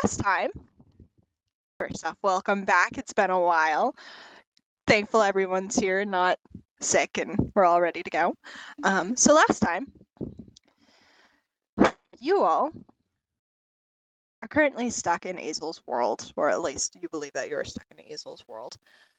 last time, first off, welcome back. It's been a while. Thankful everyone's here, not sick, and we're all ready to go. So last time, you all are currently stuck in Azel's world, or at least you believe that you're stuck in Azel's world.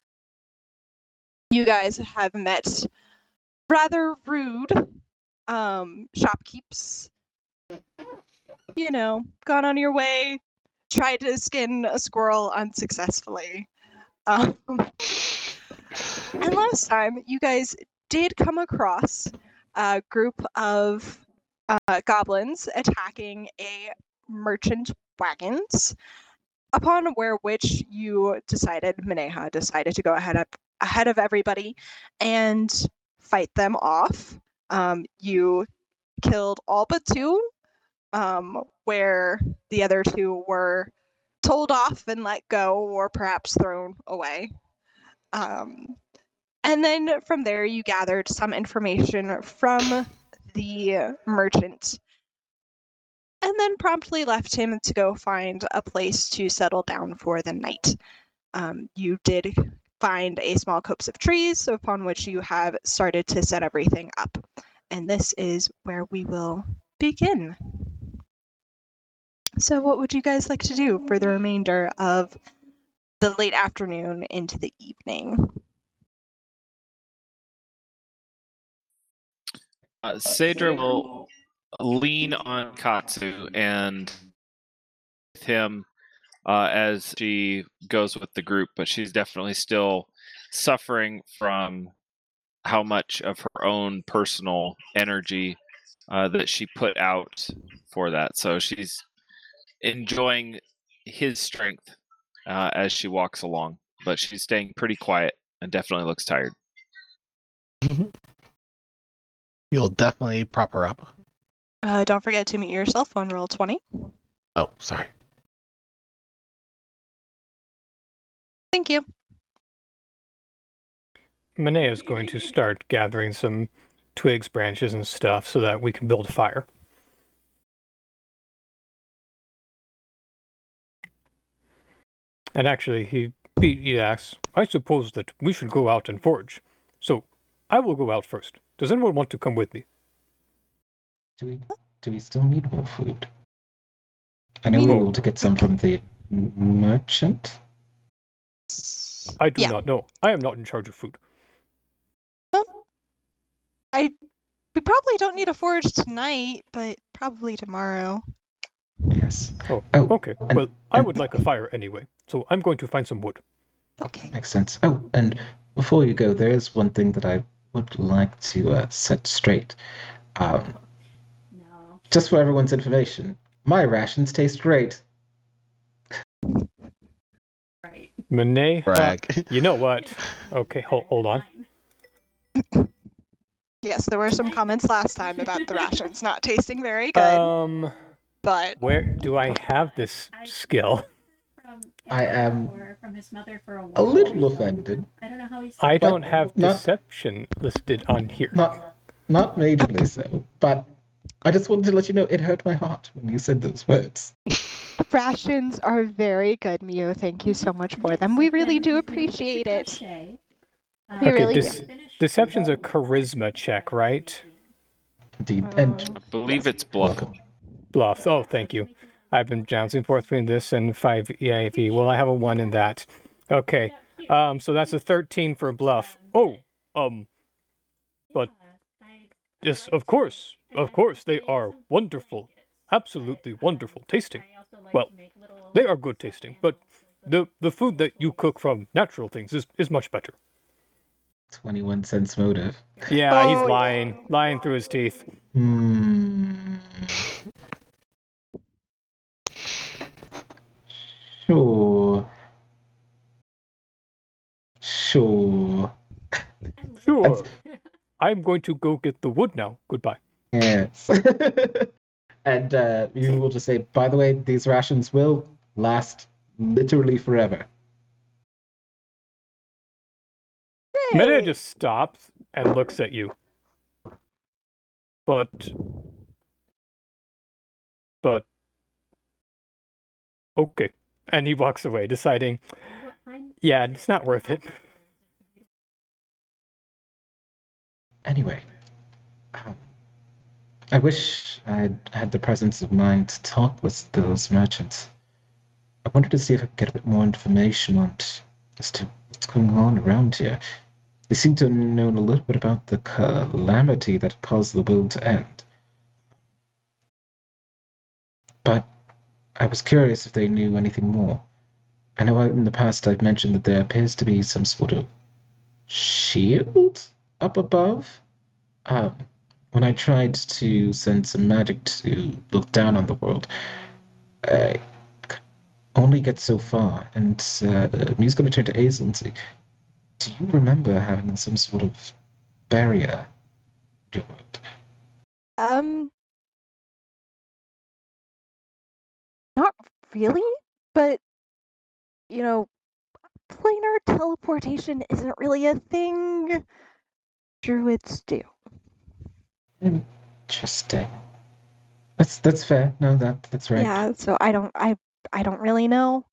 You guys have met rather rude shopkeepers. You know, gone on your way, tried to skin a squirrel unsuccessfully. And last time, you guys did come across a group of goblins attacking a merchant wagons, upon which you decided, Mineha decided to go ahead of everybody and fight them off. You killed all but two, where the other two were told off and let go, or perhaps thrown away. And then from there, you gathered some information from the merchant, and then promptly left him to go find a place to settle down for the night. You did find a small copse of trees, upon which you have started to set everything up. And this is where we will begin. So what would you guys like to do for the remainder of the late afternoon into the evening? Saedra will lean on Katsu and with him as she goes with the group, but she's definitely still suffering from how much of her own personal energy that she put out for that. So she's enjoying his strength as she walks along, but she's staying pretty quiet and definitely looks tired. You'll definitely prop her up. Don't forget to mute yourself on roll 20. Oh, sorry. Thank you. Minea is going to start gathering some twigs, branches, and stuff so that we can build a fire. And actually, he asks, I suppose that we should go out and forage. So, I will go out first. Does anyone want to come with me? Do we still need more food? I know we were able to get some from the merchant. I do not know. I am not in charge of food. We probably don't need a forage tonight, but probably tomorrow. Yes. Oh, okay. Well, I would like a fire anyway, so I'm going to find some wood. Okay. Makes sense. Oh, and before you go, there is one thing that I would like to set straight. Just for everyone's information, my rations taste great. Right. Minea, Brag. you know what? Okay, hold on. Yes, there were some comments last time about the rations not tasting very good. But where do I have this skill? I am from his mother for a little offended. I don't know how he's. I don't have deception listed on here. Not majorly so, but I just wanted to let you know it hurt my heart when you said those words. Rations are very good, Mio. Thank you so much for them. We really do appreciate it. We really do. Deception's a charisma check, right? Indeed. And I believe it's bluff. welcome. Bluff. Oh, thank you. I've been bouncing forth between this and 5 EIV. Well, I have a 1 in that. Okay. So that's a 13 for bluff. Oh, but yes, of course, they are wonderful, absolutely wonderful tasting. Well, they are good tasting, but the food that you cook from natural things is much better. 21 cents motive. Yeah, he's lying through his teeth. Sure. Sure. I'm going to go get the wood now. Goodbye. Yes. And you will just say, by the way, these rations will last literally forever. Minea just stops and looks at you. But Okay. And he walks away, deciding, yeah, it's not worth it. Anyway, I wish I'd had the presence of mind to talk with those merchants. I wanted to see if I could get a bit more information on as to what's going on around here. They seem to have known a little bit about the calamity that caused the world to end. But I was curious if they knew anything more. I know in the past I've mentioned that there appears to be some sort of shield up above. When I tried to send some magic to look down on the world, I only get so far, and he's going to turn to Azel and say, do you remember having some sort of barrier in your world? Not really, but you know, planar teleportation isn't really a thing druids do. Interesting. That's fair. No, that's right. Yeah, so I don't really know.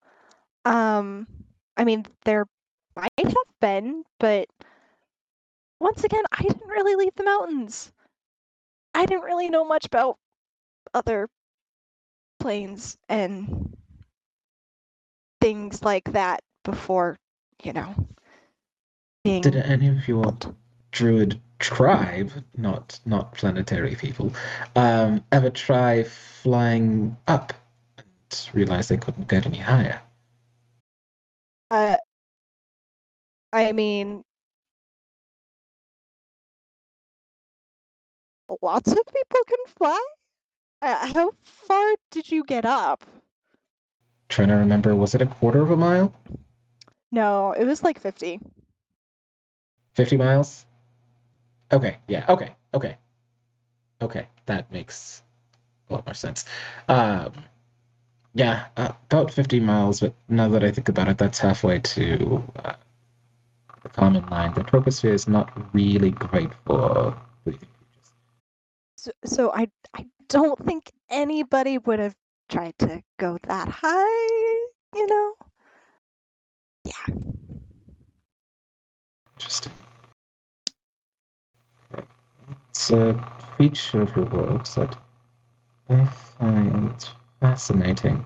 I mean, there might have been, but once again, I didn't really leave the mountains. I didn't really know much about other planes and things like that before, being Did any of your druid tribe, not planetary people, ever try flying up and realize they couldn't get any higher? I mean, lots of people can fly. How far did you get up? Trying to remember, was it a quarter of a mile? No, it was like 50. 50 miles? Okay, yeah, okay. That makes a lot more sense. Yeah, about 50 miles, but now that I think about it, that's halfway to the common line. The troposphere is not really great for breathing creatures. So I don't think anybody would have tried to go that high, Yeah. Interesting. It's a feature of your world that I find fascinating.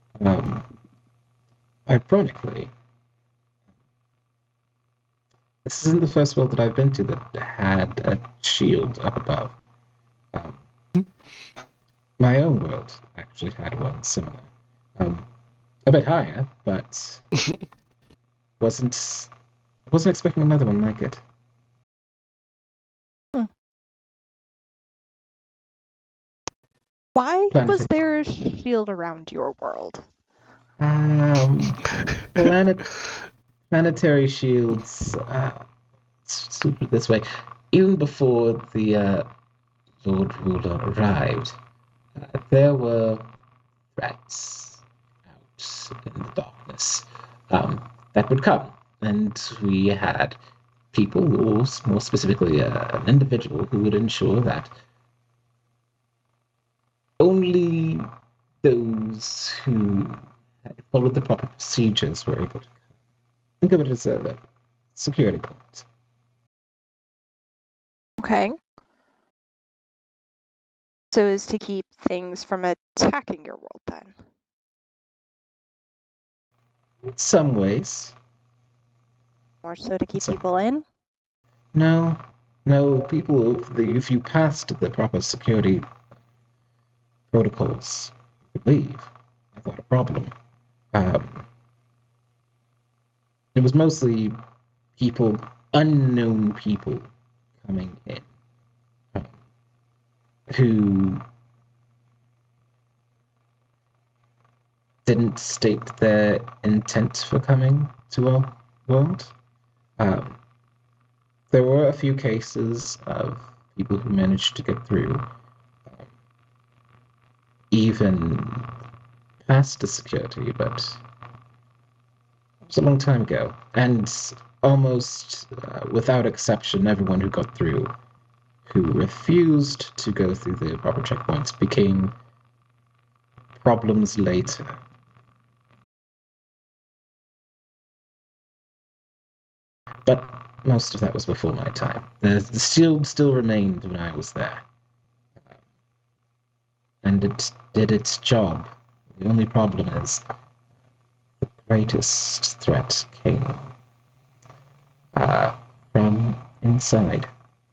Ironically, this isn't the first world that I've been to that had a shield up above. My own world actually had one similar. A bit higher, but wasn't expecting another one like it. Why was there a shield around your world? Planetary shields. Let's put it this way: even before the Lord Ruler arrived, there were threats out in the darkness that would come, and we had people, or more specifically, an individual who would ensure that only those who had followed the proper procedures were able to come. Think of it as a security point. Okay. So as to keep things from attacking your world, then? In some ways. More so to keep people in? No, people, if you passed the proper security protocols, you could leave without a problem. It was mostly people, unknown people, coming in, who didn't state their intent for coming to our world. There were a few cases of people who managed to get through, even past the security, but it was a long time ago. And almost without exception, everyone who got through, who refused to go through the proper checkpoints, became problems later. But most of that was before my time. The shield still remained when I was there. And it did its job. The only problem is the greatest threat came from inside.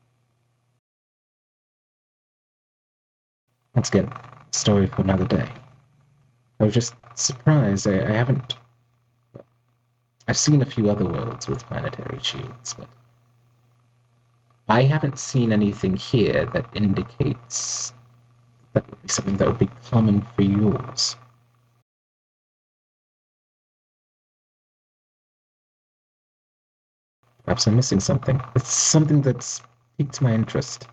Once again, story for another day. I was just surprised. I haven't. I've seen a few other worlds with planetary shields, but I haven't seen anything here that indicates that would be something that would be common for yours. Perhaps I'm missing something. It's something that's piqued my interest.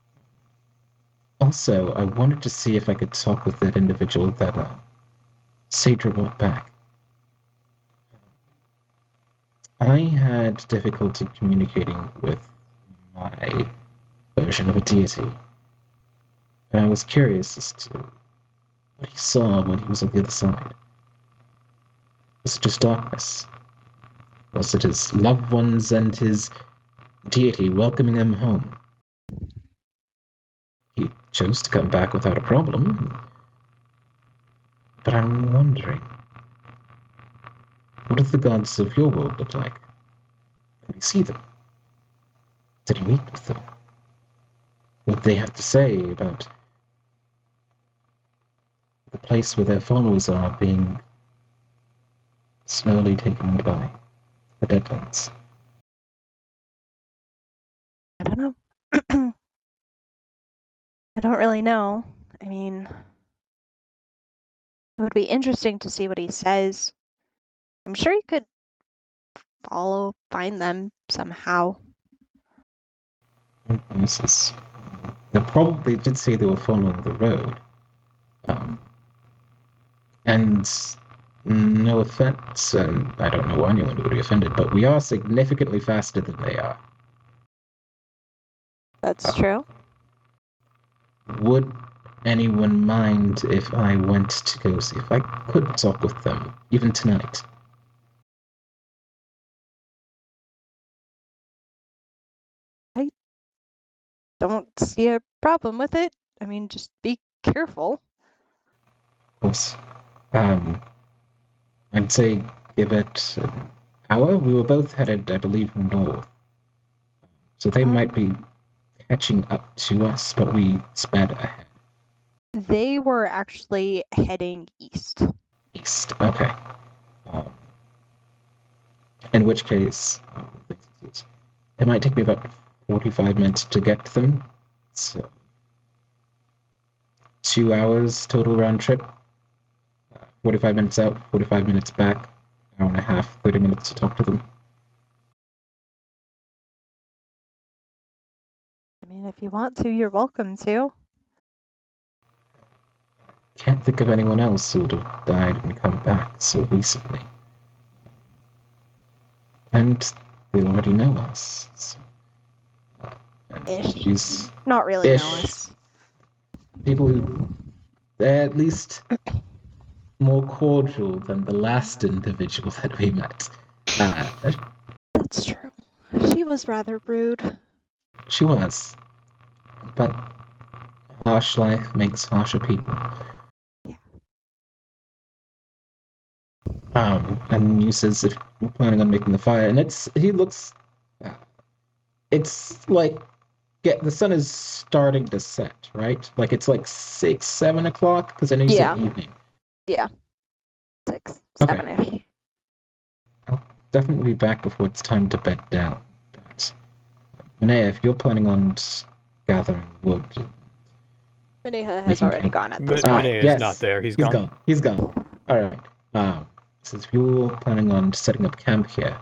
Also, I wanted to see if I could talk with that individual that Sadra brought back. I had difficulty communicating with my version of a deity. And I was curious as to what he saw when he was on the other side. Was it just darkness? Was it his loved ones and his deity welcoming him home? He chose to come back without a problem. But I'm wondering, what do the gods of your world look like? Can we see them? Did he meet with them? What they have to say about the place where their followers are being slowly taken by the Deadlands? I don't know. I don't really know. I mean, it would be interesting to see what he says. I'm sure he could find them somehow. They probably did say they were following the road. And no offense, and I don't know why anyone would be offended, but we are significantly faster than they are. That's true. Would anyone mind if I went to go see if I could talk with them, even tonight? Don't see a problem with it. I mean, just be careful. Of course. I'd say give it an hour. We were both headed, I believe, north. So they might be catching up to us, but we sped ahead. They were actually heading east. East, okay. In which case, it might take me about 45 minutes to get to them. So, 2 hours total round trip. 45 minutes out, 45 minutes back. Hour and a half, 30 minutes to talk to them. I mean, if you want to, you're welcome to. Can't think of anyone else who would have died and come back so recently. And they already know us. So, Ish. she's Not really Ish. know us. people who they're at least more cordial than the last individual that we met. That's true. She was rather rude. She was. But harsh life makes harsher people. And he says if you're planning on making the fire, and it's like, the sun is starting to set, right? Like it's like 6, 7 o'clock, because I know you said evening. Yeah. 6, Okay. 7-ish. I'll definitely be back before it's time to bed down. But, Manea, if you're planning on gathering wood, Maneha has already gone at this But point. Renee yes. is not there. He's He's gone. gone. He's gone. All right. So if you're planning on setting up camp here,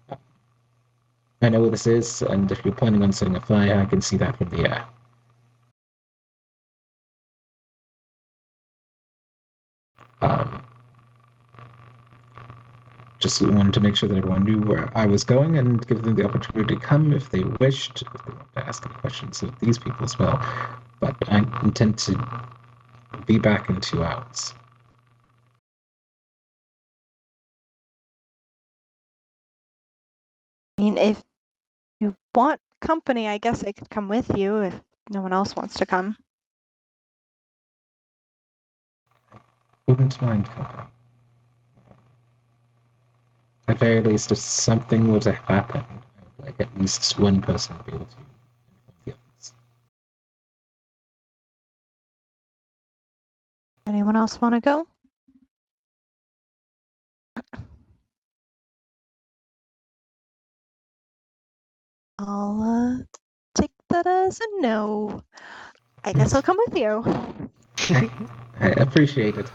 I know where this is, and if you're planning on setting a fire, I can see that from the air. Just wanted to make sure that everyone knew where I was going and give them the opportunity to come if they wished, if they wanted to ask any questions of these people as well. But I intend to be back in 2 hours. I mean, if you want company, I guess I could come with you if no one else wants to come. Wouldn't mind company. At very least, if something were to happen, I'd like at least one person to be able to inform the others. Anyone else want to go? I'll take that as a no. I guess I'll come with you. I appreciate it.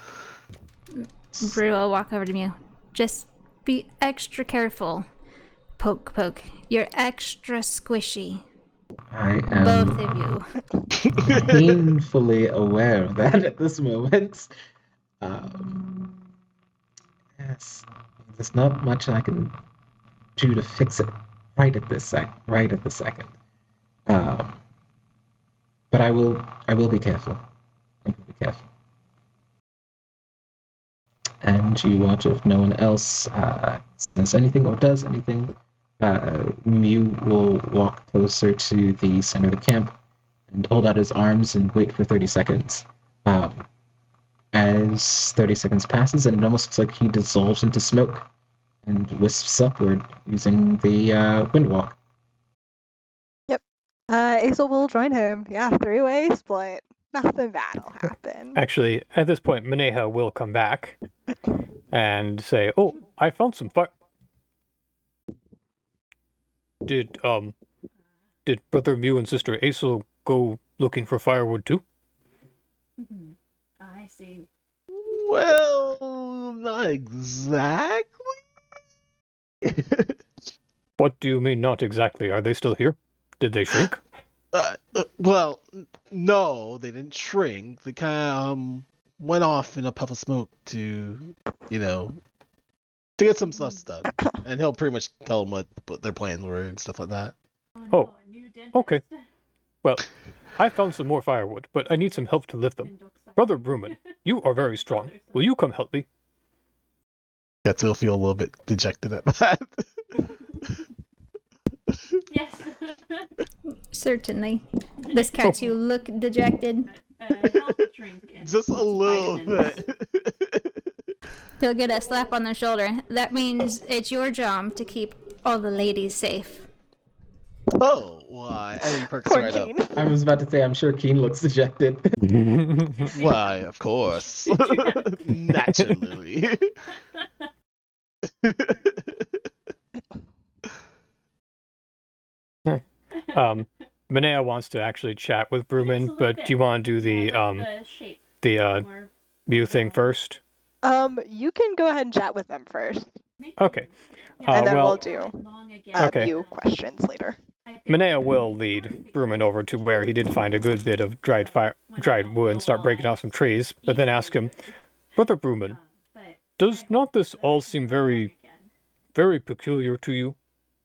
Brew will walk over to Mew. Just be extra careful. Poke, poke. You're extra squishy. I Both am of you. painfully aware of that at this moment. Yes, there's not much I can do to fix it right at this second. But I will be careful. I will be careful. And you watch if no one else says anything or does anything. Mew will walk closer to the center of the camp and hold out his arms and wait for 30 seconds. As 30 seconds passes, and it almost looks like he dissolves into smoke and wisps upward using the wind walk. Azel will join him. Yeah, three-way split. Nothing bad'll happen. Actually, at this point, Maneha will come back and say, "Oh, I found some fire." Did Brother Mew and Sister Azel go looking for firewood too? I see. Well, not exactly. What do you mean, not exactly? Are they still here? Did they shrink? Well, no, they didn't shrink. They kind of went off in a puff of smoke to get some stuff done. And he'll pretty much tell them what their plans were and stuff like that. Oh, okay. Well, I found some more firewood, but I need some help to lift them. Brother Bruman, you are very strong. Will you come help me? Katsu feel a little bit dejected at that. Yes. Certainly. Does Katsu look dejected? Help drink and Just a little vitamins. bit. He'll get a slap on the shoulder. That means it's your job to keep all the ladies safe. Oh, why? And he perks Poor right Keen. I was about to say, I'm sure Keen looks dejected. up. Why, of course. Naturally. Manea wants to actually chat with Bruman, but do you want to do the Mew thing first? You can go ahead and chat with them first, Okay. and then well, we'll do Okay. Mew questions later. Manea will lead Bruman over to where he did find a good bit of dried wood and start breaking off some trees, but then ask him, Brother Bruman, does not this all seem very, very peculiar to you?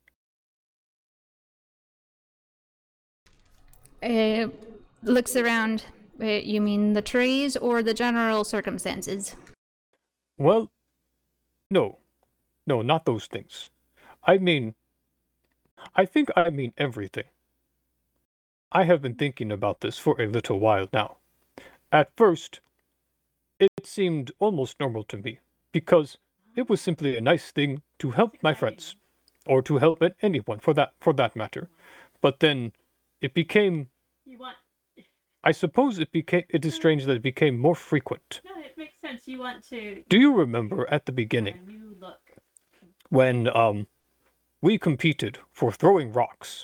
Looks around. You mean the trees or the general circumstances? Well, no, not those things. I think I mean everything. I have been thinking about this for a little while now. At first, it seemed almost normal to me, because it was simply a nice thing to help my friends, or to help anyone for that matter. But then it became, I suppose it is strange that it became more frequent. No, it makes sense. You want to. Do you remember at the beginning You look. when we competed for throwing rocks?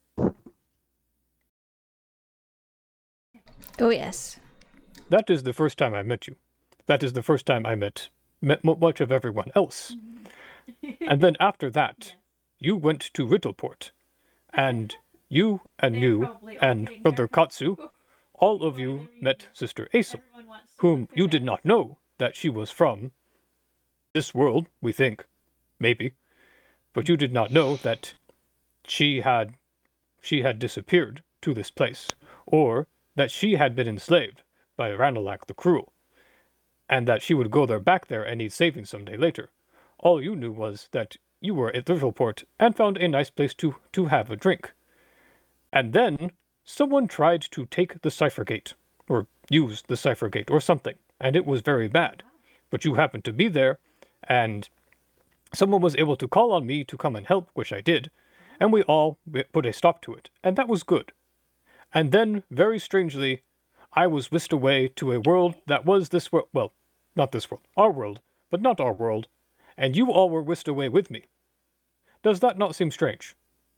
Oh, yes. That is the first time I met you. That is the first time I met much of everyone else. And then after that, you went to Riddleport, and you and Mew and Brother Katsu, all of you met Sister Azel, whom you did not know that she was from this world, we think, maybe, but you did not know that she had disappeared to this place, or that she had been enslaved by Ranelagh the Cruel, and that she would go back there and need saving someday later. All you knew was that you were at Liverport and found a nice place to have a drink. And then someone tried to take the cipher gate, or use the cipher gate, or something, and it was very bad. But you happened to be there, and someone was able to call on me to come and help, which I did, and we all put a stop to it, and that was good. And then, very strangely, I was whisked away to a world that was this world, well, not this world, our world, but not our world, and you all were whisked away with me. Does that not seem strange?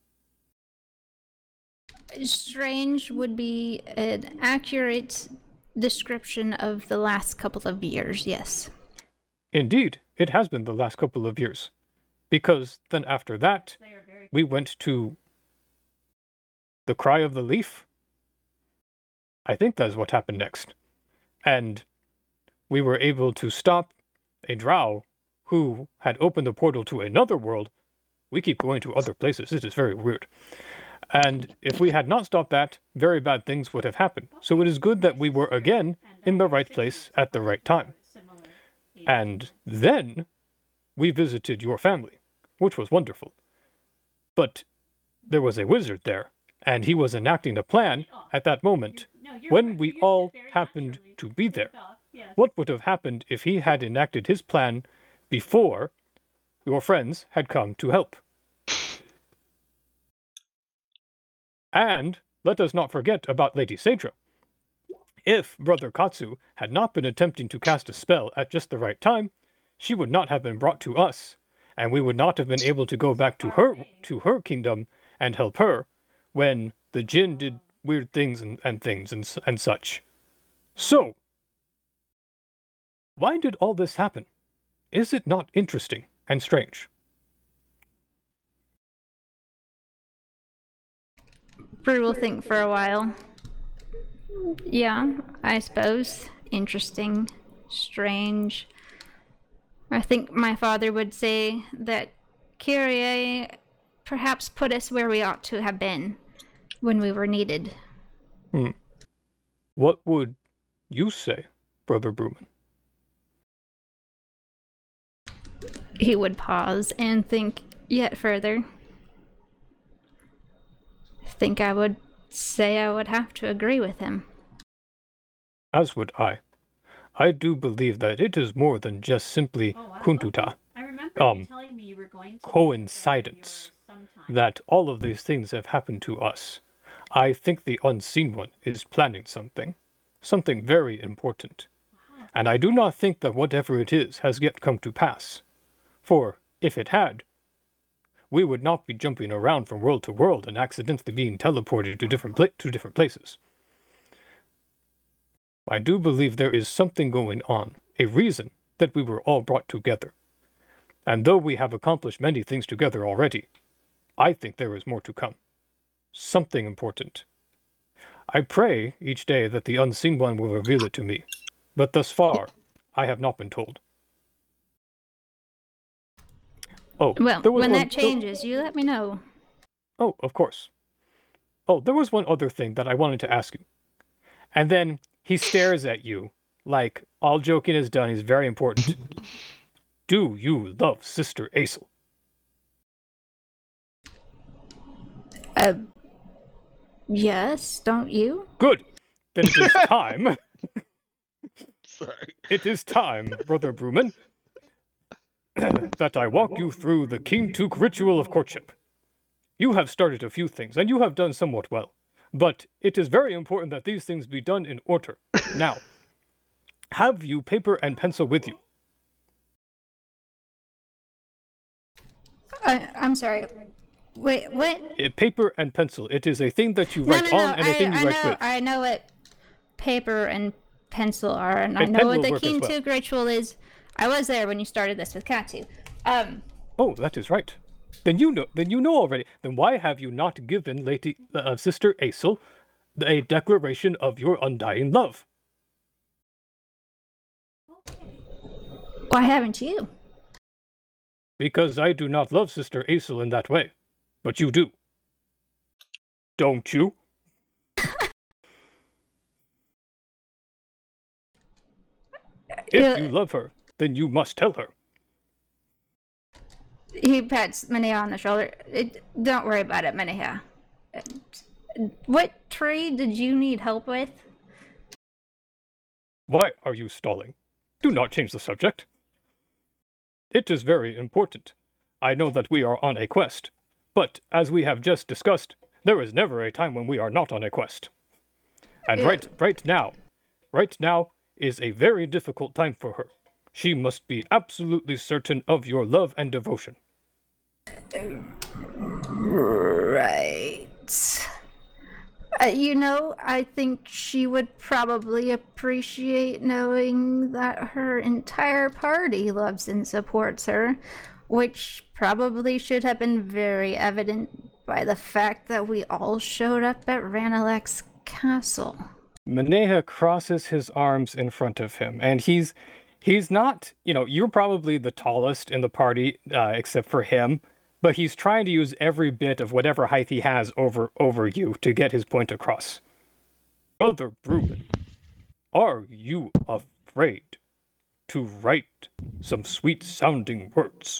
Strange would be an accurate description of the last couple of years, yes. Indeed, it has been the last couple of years. Because then after that, They are very we went to the Cry of the Leaf. I think that's what happened next. And we were able to stop a drow who had opened a portal to another world. We keep going to other places. This is very weird. And if we had not stopped that, very bad things would have happened. So it is good that we were again in the right place at the right time. similar. And then we visited your family, which was wonderful. But there was a wizard there, and he was enacting a plan at that moment. No, you're When right. we You all said very happened naturally. to be there. Yes. What would have happened if he had enacted his plan before your friends had come to help? And let us not forget about Lady Sadra. If Brother Katsu had not been attempting to cast a spell at just the right time, she would not have been brought to us, and we would not have been able to go back to her kingdom and help her when the Jinn did weird things and such. So, why did all this happen? Is it not interesting and strange? Brew will think for a while. Yeah, I suppose. Interesting. Strange. I think my father would say that Kyrie perhaps put us where we ought to have been when we were needed. What would you say, Brother Bruman? He would pause and think yet further. I think I would say I would have to agree with him. As would I. I do believe that it is more than just simply kuntuta, I remember you telling me you were going to coincidence, sometime. that all of these things have happened to us. I think the Unseen One is planning something very important. And I do not think that whatever it is has yet come to pass. For if it had, we would not be jumping around from world to world and accidentally being teleported to different places. I do believe there is something going on, a reason that we were all brought together. And though we have accomplished many things together already, I think there is more to come. Something important. I pray each day that the Unseen One will reveal it to me, but thus far, I have not been told. Oh, Well, there was when one- that changes, you let me know. Oh, of course. Oh, there was one other thing that I wanted to ask you. And then he stares at you, like all joking is done, he's very important. Do you love Sister Aesel? Yes, don't you? Good. Then it is time. Sorry. It is time, Brother Bruman, that I walk you through the King Took ritual of courtship. You have started a few things, and you have done somewhat well. But it is very important that these things be done in order. Now, have you paper and pencil with you? I'm sorry. Wait, what? Paper and pencil. It is a thing that you No, write no, on no. and a thing you write with. I know what paper and pencil are, and I And know pen what will the work as King well. Took ritual is. I was there when you started this with Katsu. Oh, that is right. Then you know already. Then why have you not given Lady Sister Aesel a declaration of your undying love? Why haven't you? Because I do not love Sister Aesel in that way. But you do. Don't you? If you love her, then you must tell her. He pats Maneha on the shoulder. Don't worry about it, Maneha. What trade did you need help with? Why are you stalling? Do not change the subject. It is very important. I know that we are on a quest, but as we have just discussed, there is never a time when we are not on a quest. And right now is a very difficult time for her. She must be absolutely certain of your love and devotion. Right. I think she would probably appreciate knowing that her entire party loves and supports her, which probably should have been very evident by the fact that we all showed up at Ranelag's castle. Maneha crosses his arms in front of him, and he's not, you're probably the tallest in the party, except for him, but he's trying to use every bit of whatever height he has over you to get his point across. Brother Bruin, are you afraid to write some sweet-sounding words?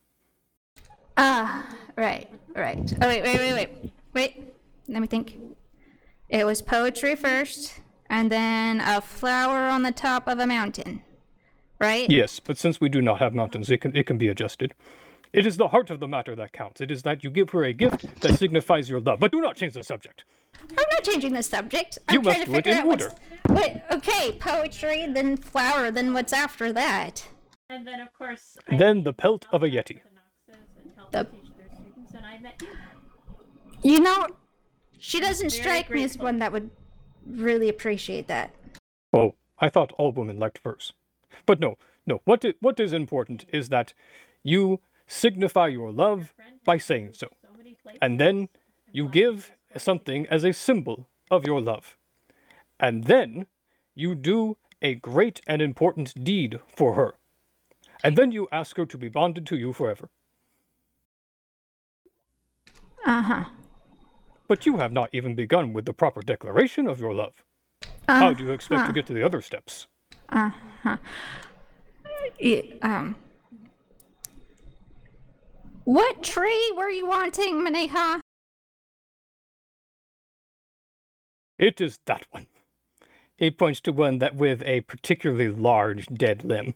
Right. Oh, wait. Let me think. It was poetry first, and then a flower on the top of a mountain, right? Yes, but since we do not have mountains, it can be adjusted. It is the heart of the matter that counts. It is that you give her a gift that signifies your love. But do not change the subject. I'm not changing the subject. You I'm must trying to do it figure in out order. Wait, okay, poetry, then flower, then what's after that? And then, of course, Then the pelt of a yeti. The- and I met you. She doesn't Very strike me as grateful. one that would really appreciate that. Oh, I thought all women liked verse. But no. What is important is that you signify your love by saying so. And then you give something as a symbol of your love. And then you do a great and important deed for her. And then you ask her to be bonded to you forever. Uh-huh. But you have not even begun with the proper declaration of your love. How do you expect to get to the other steps? What tree were you wanting, Maneha? It is that one. He points to one that with a particularly large dead limb.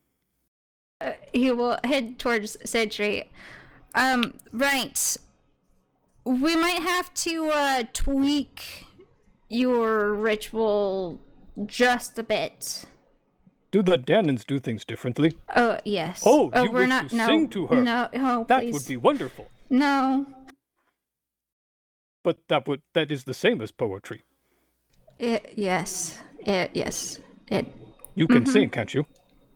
He will head towards said tree. Right. We might have to tweak your ritual just a bit. Do the Danans do things differently? Oh, yes. Oh, you we're wish not, to no, sing to her? No, oh, That please. would be wonderful. No. But that is the same as poetry. Yes. You can sing, can't you?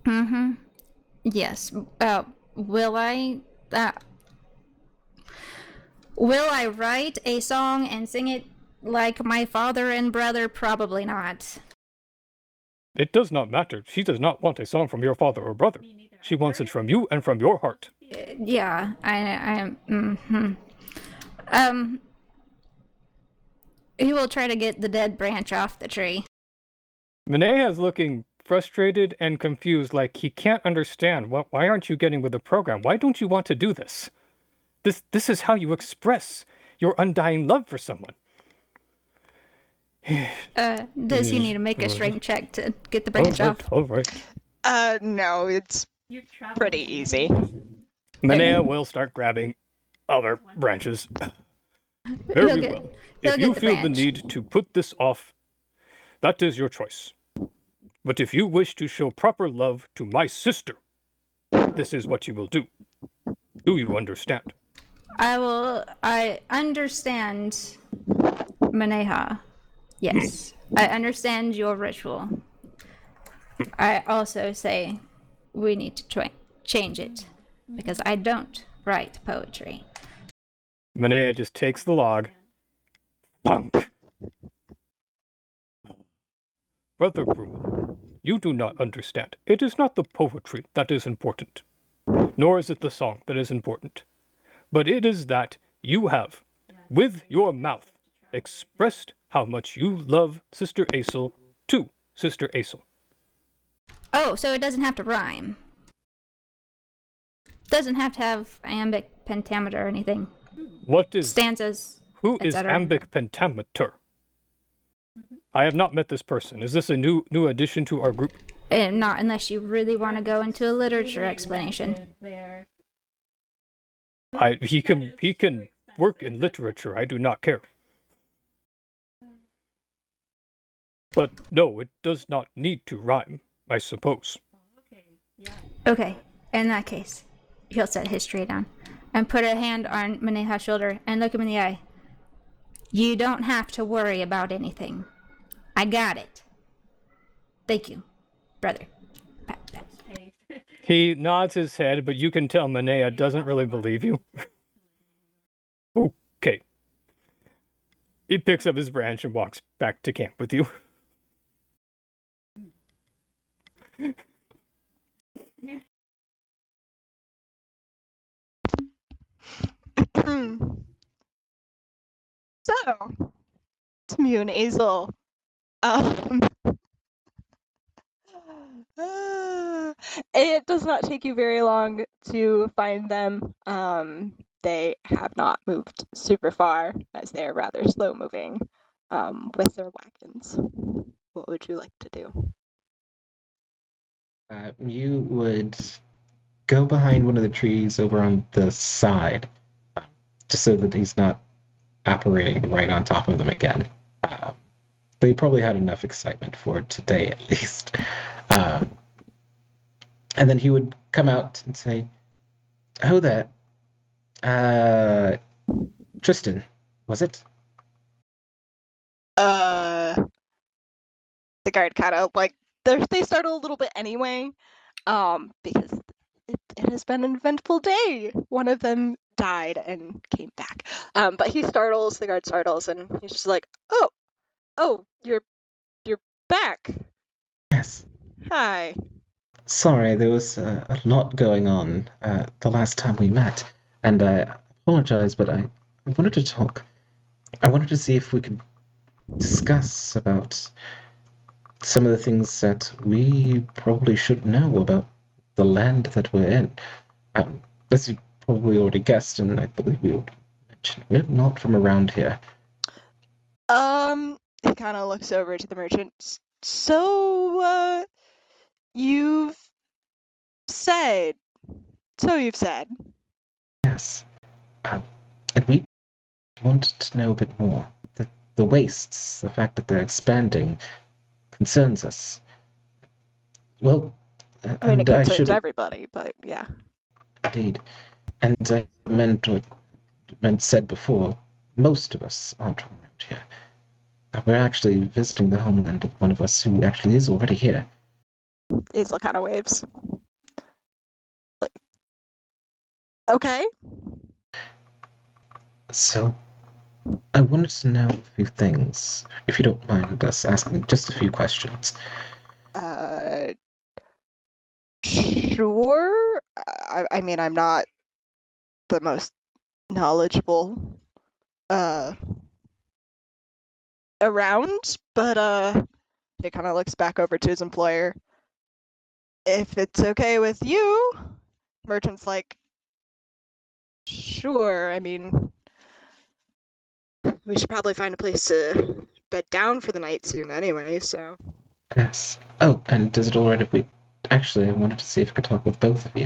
Yes. Will I write a song and sing it like my father and brother? Probably not. It does not matter. She does not want a song from your father or brother. She wants it from you and from your heart. Yeah, I am. He will try to get the dead branch off the tree. Maneha is looking frustrated and confused, like he can't understand. Why aren't you getting with the program? Why don't you want to do this? This is how you express your undying love for someone. Does he need to make a strength check to get the branch off? All right. No, it's You're traveling. pretty easy. Maneha will start grabbing other branches. He'll Very get- well. he'll If get you the feel the branch. need to put this off, that is your choice. But if you wish to show proper love to my sister, this is what you will do. Do you understand? I understand, Maneha. Yes. I understand your ritual. I also say we need to change it because I don't write poetry. Maneha just takes the log. Bunk. Brother Bruin, you do not understand. It is not the poetry that is important, nor is it the song that is important, but it is that you have, with your mouth, expressed how much you love Sister Aesel to Sister Aesel. Oh, so it doesn't have to rhyme. Doesn't have to have iambic pentameter or anything. What is Stanzas. who is etc. iambic pentameter? I have not met this person. Is this a new addition to our group? And not unless you really want to go into a literature explanation. He can work in literature. I do not care. But no, it does not need to rhyme, I suppose. Okay, in that case, he'll set history down and put a hand on Maneha's shoulder and look him in the eye. You don't have to worry about anything. I got it. Thank you, brother. Pat, pat. He nods his head, but you can tell Manea doesn't really believe you. Okay. He picks up his branch and walks back to camp with you. So, Tmu and Azel, it does not take you very long to find them. They have not moved super far, as they are rather slow moving with their wagons. What would you like to do? You would go behind one of the trees over on the side, just so that he's not operating right on top of them again. They probably had enough excitement for today, at least. And then he would come out and say, "Oh, there. Tristan, was it?" The guard kind of like they startle a little bit anyway, because it has been an eventful day. One of them died and came back. But he startles, the guard startles, and he's just like, "Oh, you're back. Yes. Hi." Sorry, there was a lot going on the last time we met, and I apologize, but I wanted to talk. I wanted to see if we could discuss about some of the things that we probably should know about the land that we're in. As you probably already guessed, and I believe we already mentioned, we're not from around here. He kind of looks over to the merchant. So, you've said. Yes. And we wanted to know a bit more. The wastes, the fact that they're expanding, concerns us. Well, I mean, it and I concerns should everybody, but yeah. indeed. And I meant said before, most of us aren't from around here. We're actually visiting the homeland of one of us who actually is already here. Azel kind of waves. Like, okay. So, I wanted to know a few things, if you don't mind us asking just a few questions. Sure. I mean, I'm not the most knowledgeable around, but he kind of looks back over to his employer. If it's okay with you, merchant's like, sure. I mean, we should probably find a place to bed down for the night soon anyway, so. Yes. Oh, and does it already? Actually, I wanted to see if I could talk with both of you.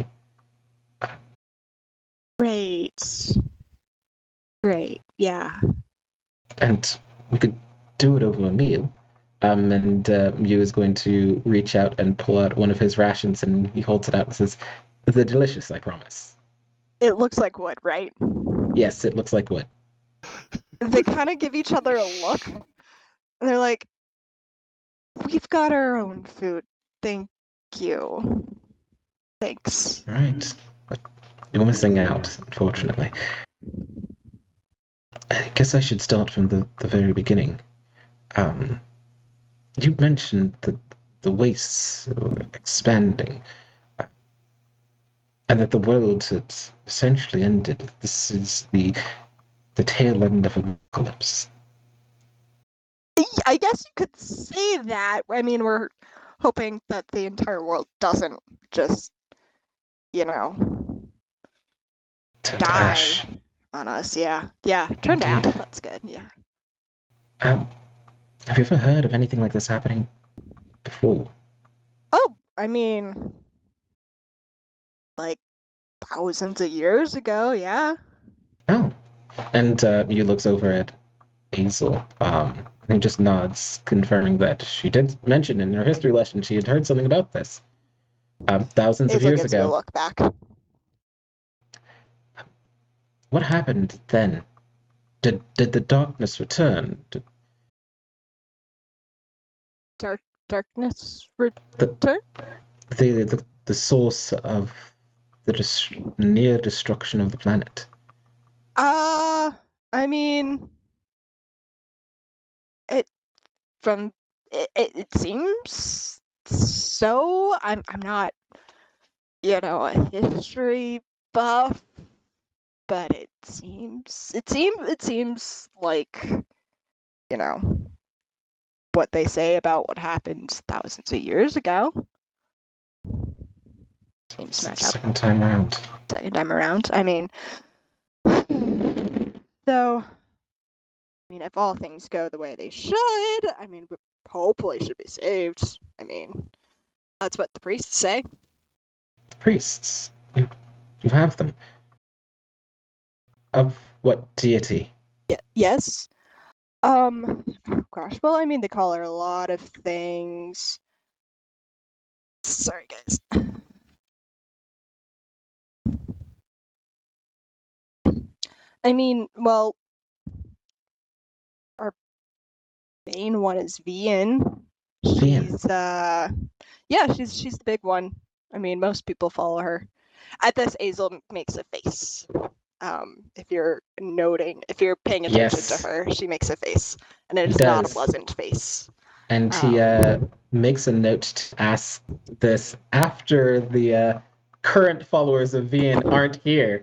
Great, yeah. And we could do it over a meal. And Mew is going to reach out and pull out one of his rations, and he holds it out and says, "They're delicious, I promise." It looks like wood, right? Yes, it looks like wood. They kind of give each other a look. And they're like, we've got our own food. Thank you. Thanks. All right. But you're missing out, unfortunately. I guess I should start from the very beginning. You mentioned that the wastes were expanding, and that the world had essentially ended. This is the tail end of an apocalypse. I guess you could say that. I mean, we're hoping that the entire world doesn't just, Turned die ash. on us. Yeah, turned to ash. Indeed. That's good. Yeah. Have you ever heard of anything like this happening before? Oh, I mean, like thousands of years ago. Yeah. Oh. And he looks over at Hazel. And he just nods, confirming that she did mention in her history lesson she had heard something about this. Thousands of Hazel years gives you a ago. look back. What happened then? Did the darkness return? Darkness return. The source of the near destruction of the planet? I mean, it seems so. I'm not, a history buff, but it seems like, what they say about what happened thousands of years ago. Seems to match up. Second time around. Second time around. I mean, so, if all things go the way they should, we hopefully should be saved. That's what the priests say. The priests? You have them. Of what deity? Yes. Oh gosh. Well, they call her a lot of things. Sorry, guys. Well, our main one is Vian. She's she's the big one. Most people follow her. At this, Hazel makes a face. If you're paying attention to her, she makes a face, and it is not a pleasant face. And he makes a note to ask this after the current followers of Vian aren't here.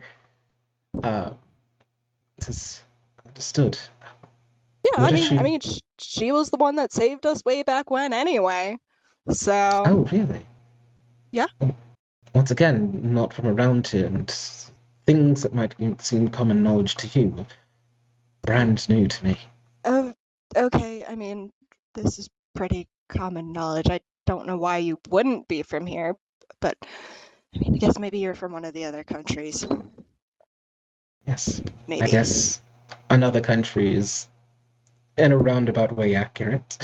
This is understood. Yeah, she was the one that saved us way back when, anyway. So. Oh, really? Yeah. Once again, not from around here, and things that might seem common knowledge to you, brand new to me. Okay. This is pretty common knowledge. I don't know why you wouldn't be from here, but I guess maybe you're from one of the other countries. Yes. Maybe. I guess another country is in a roundabout way accurate.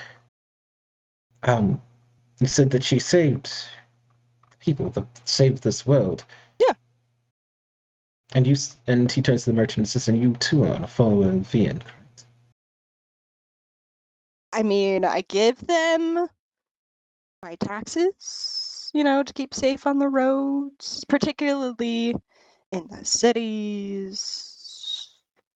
You said that she saved people, that saved this world. Yeah. And he turns to the merchant and says, and you too are a follower of Vian, correct? I give them my taxes, to keep safe on the roads, particularly in the cities.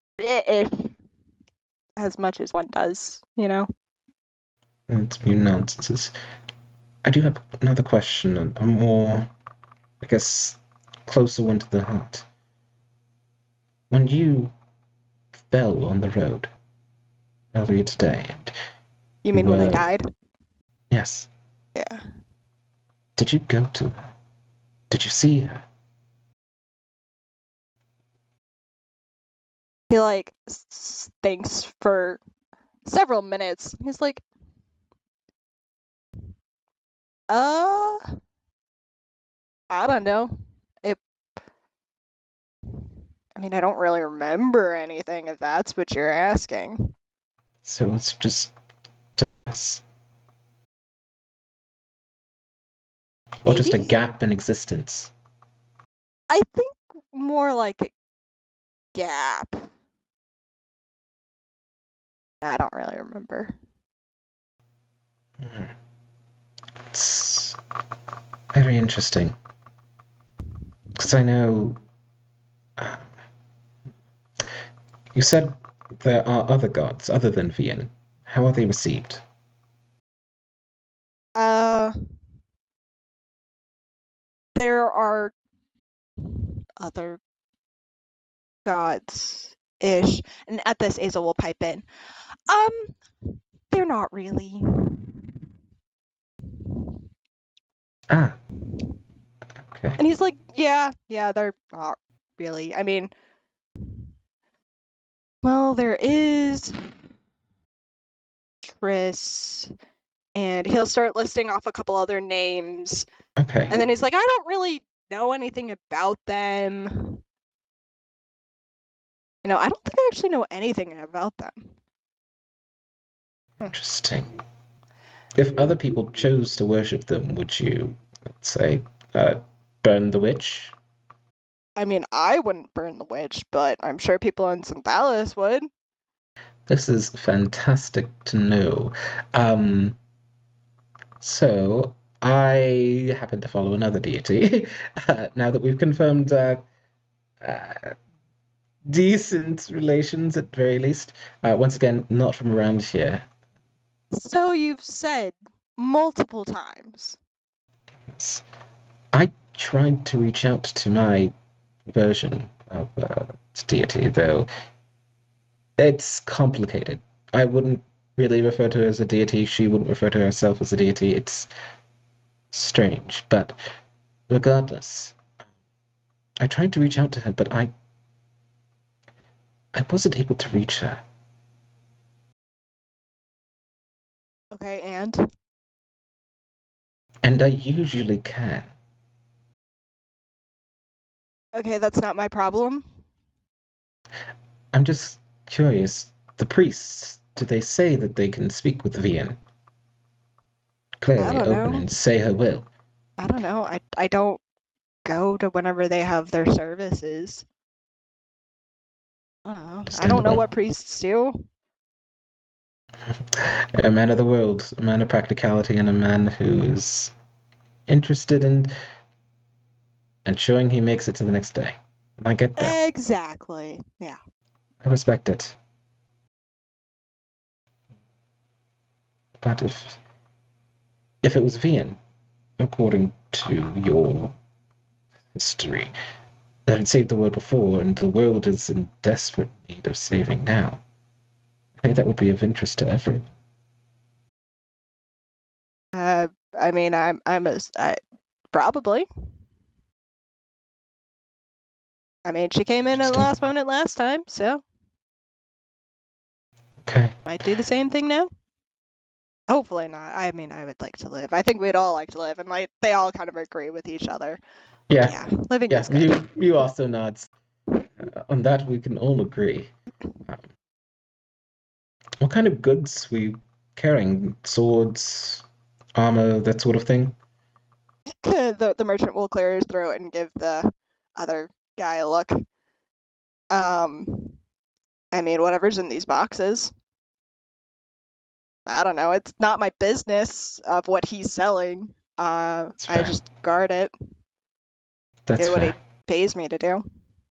As much as one does, It's pure nonsense. I do have another question, a more, I guess, closer one to the heart. When you fell on the road earlier today, and you mean when I died? Yes. Yeah. Did you go to her? Did you see her? He thinks for several minutes. He's like, I don't know. I don't really remember anything, if that's what you're asking. So it's just us. Or just a Maybe? gap in existence. I think more like a gap. I don't really remember. It's very interesting. Because I know... you said there are other gods other than Vian. How are they received? There are other gods-ish. And at this, Hazel will pipe in. They're not really. Ah. Okay. And he's like, yeah, they're not really. I mean, well, there is Triss, and he'll start listing off a couple other names, Okay. and then he's like, I don't really know anything about them. I don't think I actually know anything about them. Interesting. If other people chose to worship them, would you, let's say, burn the witch? I mean, I wouldn't burn the witch, but I'm sure people in Synthalis would. This is fantastic to know. So I happen to follow another deity. Now that we've confirmed decent relations at very least. Once again, not from around here. So you've said multiple times. I tried to reach out to my version of deity, though it's complicated. I wouldn't really refer to her as a deity. She wouldn't refer to herself as a deity. It's strange, but regardless, I tried to reach out to her, but I wasn't able to reach her. Okay, and? And I usually can. Okay, that's not my problem. I'm just curious. The priests, do they say that they can speak with Vian? Clearly don't open know. and say her will. I don't know. I don't go to whenever they have their services. I don't know. I don't know what priests do. A man of the world, a man of practicality, and a man who is interested in ensuring he makes it to the next day. I get that. Exactly. Yeah. I respect it. But if it was Vian, according to your history, that had saved the world before, and the world is in desperate need of saving now, I think that would be of interest to everyone. I mean, probably. I mean, she came in at the last moment last time, so. Okay. Might do the same thing now. Hopefully not. I mean, I would like to live. I think we'd all like to live, and they all kind of agree with each other. Yeah. Living is good. You also nods. On that, we can all agree. What kind of goods were you carrying? Swords, armor, that sort of thing? The merchant will clear his throat and give the other guy a look. I mean, whatever's in these boxes. I don't know. It's not my business of what he's selling. I just guard it. That's do what he fair. pays me to do.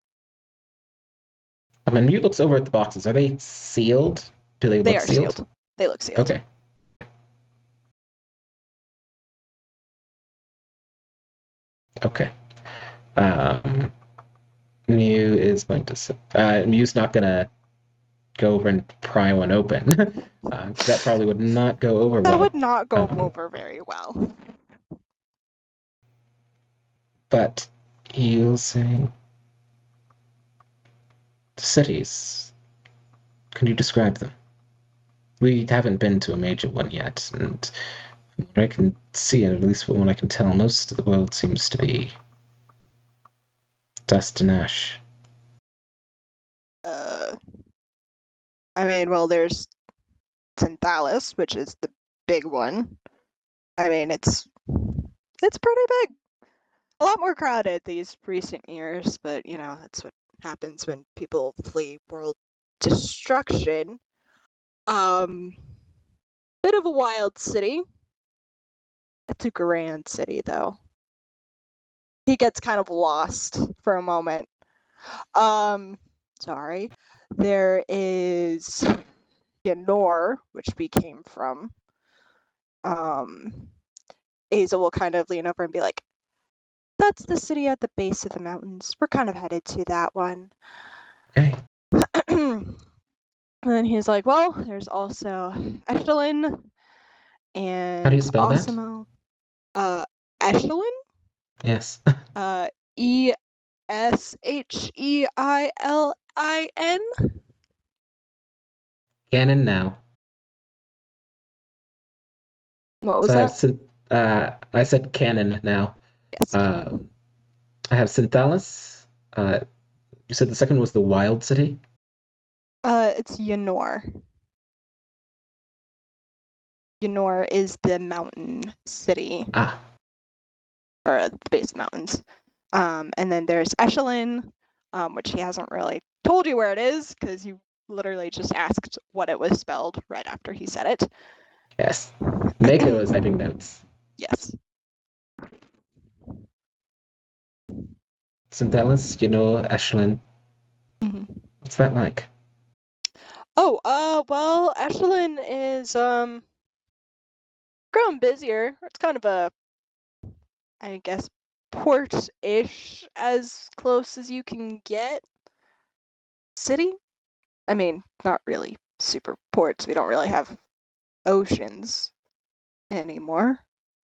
I mean, you looks over at the boxes. Are they sealed? Do they look sealed? Sealed. They look sealed. Okay. Okay. Mew is going to. Mew's not gonna go over and pry one open. That probably would not go over well. That would not go over very well. But he'll say, cities. Can you describe them? We haven't been to a major one yet, and from what I can see, at least from what I can tell, most of the world seems to be dust and ash. I mean, well, there's Synthalis, which is the big one. I mean, it's pretty big. A lot more crowded these recent years, but that's what happens when people flee world destruction. Bit of a wild city. It's a grand city, though. He gets kind of lost for a moment. Sorry. There is Yanor, which we came from. Aza will kind of lean over and be like, that's the city at the base of the mountains. We're kind of headed to that one. Okay. And then he's like, well, there's also Eshelin and How do you spell Osimo. Eshelin? Yes. Sheilin. Canon now. What was So I said canon now. Yes. I have Synthalis. You said the second was the Wild City? It's Ynor. Ynor is the mountain city, Ah, or the base mountains. And then there's Eshelin, which he hasn't really told you where it is because you literally just asked what it was spelled right after he said it. yes. Mako is typing notes. Yes. Synthalis, Eshelin. Mhm. What's that like? Oh, well, Eshelin is grown busier. It's kind of a, I guess, port-ish, as close as you can get city. I mean, not really super ports. We don't really have oceans anymore.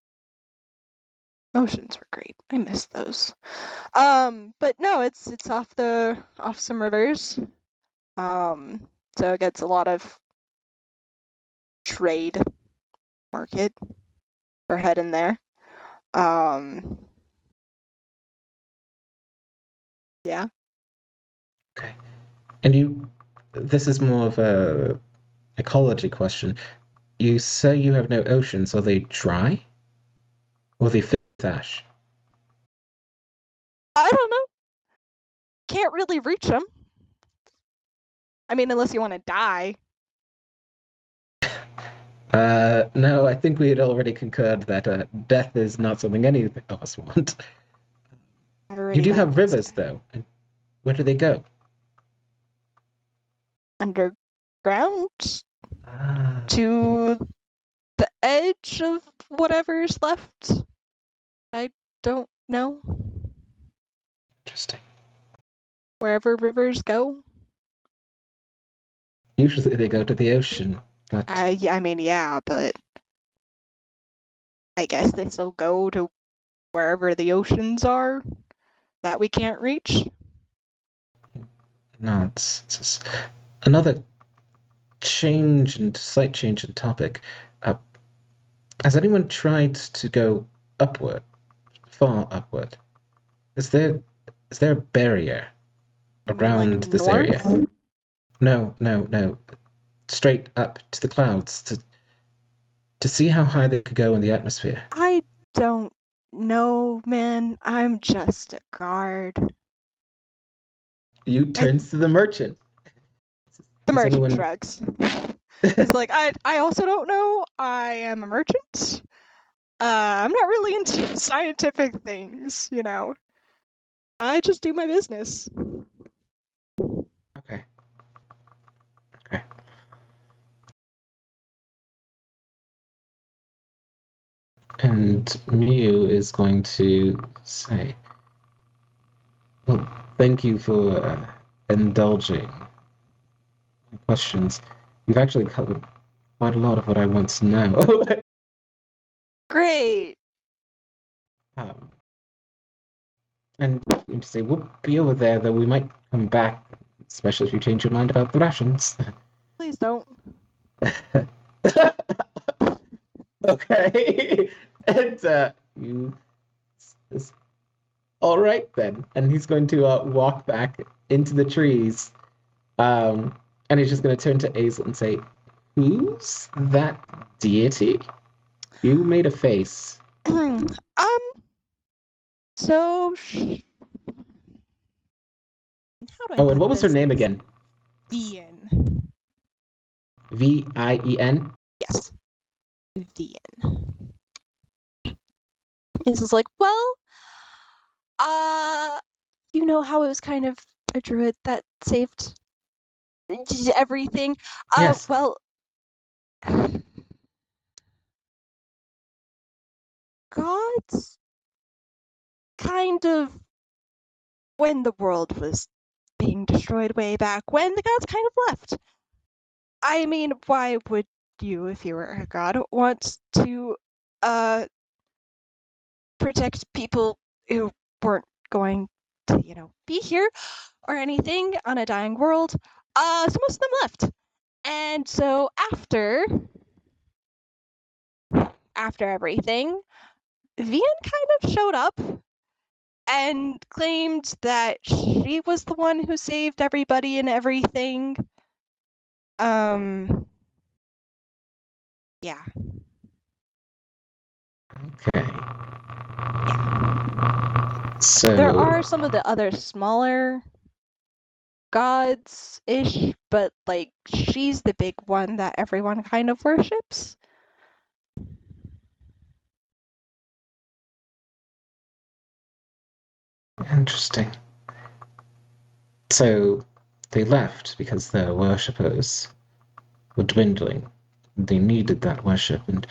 Oceans were great. I miss those. But no, it's off some rivers. So it gets a lot of trade market for heading there. Yeah. Okay. And this is more of a ecology question. You say you have no oceans. Are they dry? Or are they filled with ash? I don't know. Can't really reach them. I mean, unless you want to die. No, I think we had already concurred that death is not something any of us want. You do have rivers, though. And where do they go? Underground Ah, to the edge of whatever's left. I don't know. interesting. Wherever rivers go. Usually they go to the ocean, but I mean, yeah, but I guess they still go to wherever the oceans are that we can't reach. no, it's just another slight change in topic. Has anyone tried to go upward, far upward? Is there a barrier You mean, like, around this area? north? No. Straight up to the clouds to see how high they could go in the atmosphere. I don't know, man. I'm just a guard. You turns to the merchant. The Does merchant anyone- shrugs. He's like, I also don't know. I am a merchant. I'm not really into scientific things, you know. I just do my business. Okay. And Mew is going to say, well, thank you for indulging my questions. You've actually covered quite a lot of what I want to know. Great. And you say, we'll be over there, though we might come back, especially if you change your mind about the rations. Please don't. Okay. And all right then. And he's going to walk back into the trees. And he's just going to turn to Azel and say, who's that deity? You made a face. So how do I Oh, and put what was her this? name again? Vian. Vien? Yes. Vian. This is like, well, you know how it was kind of a druid that saved everything? Yes. Well, gods kind of, when the world was being destroyed way back when, the gods kind of left. I mean, why would you, if you were a god, want to protect people who weren't going to, be here or anything on a dying world. So most of them left. And so after everything, Vian kind of showed up and claimed that she was the one who saved everybody and everything. Yeah. Okay. So There are some of the other smaller gods-ish, but like she's the big one that everyone kind of worships. interesting. So they left because their worshippers were dwindling. They needed that worship, and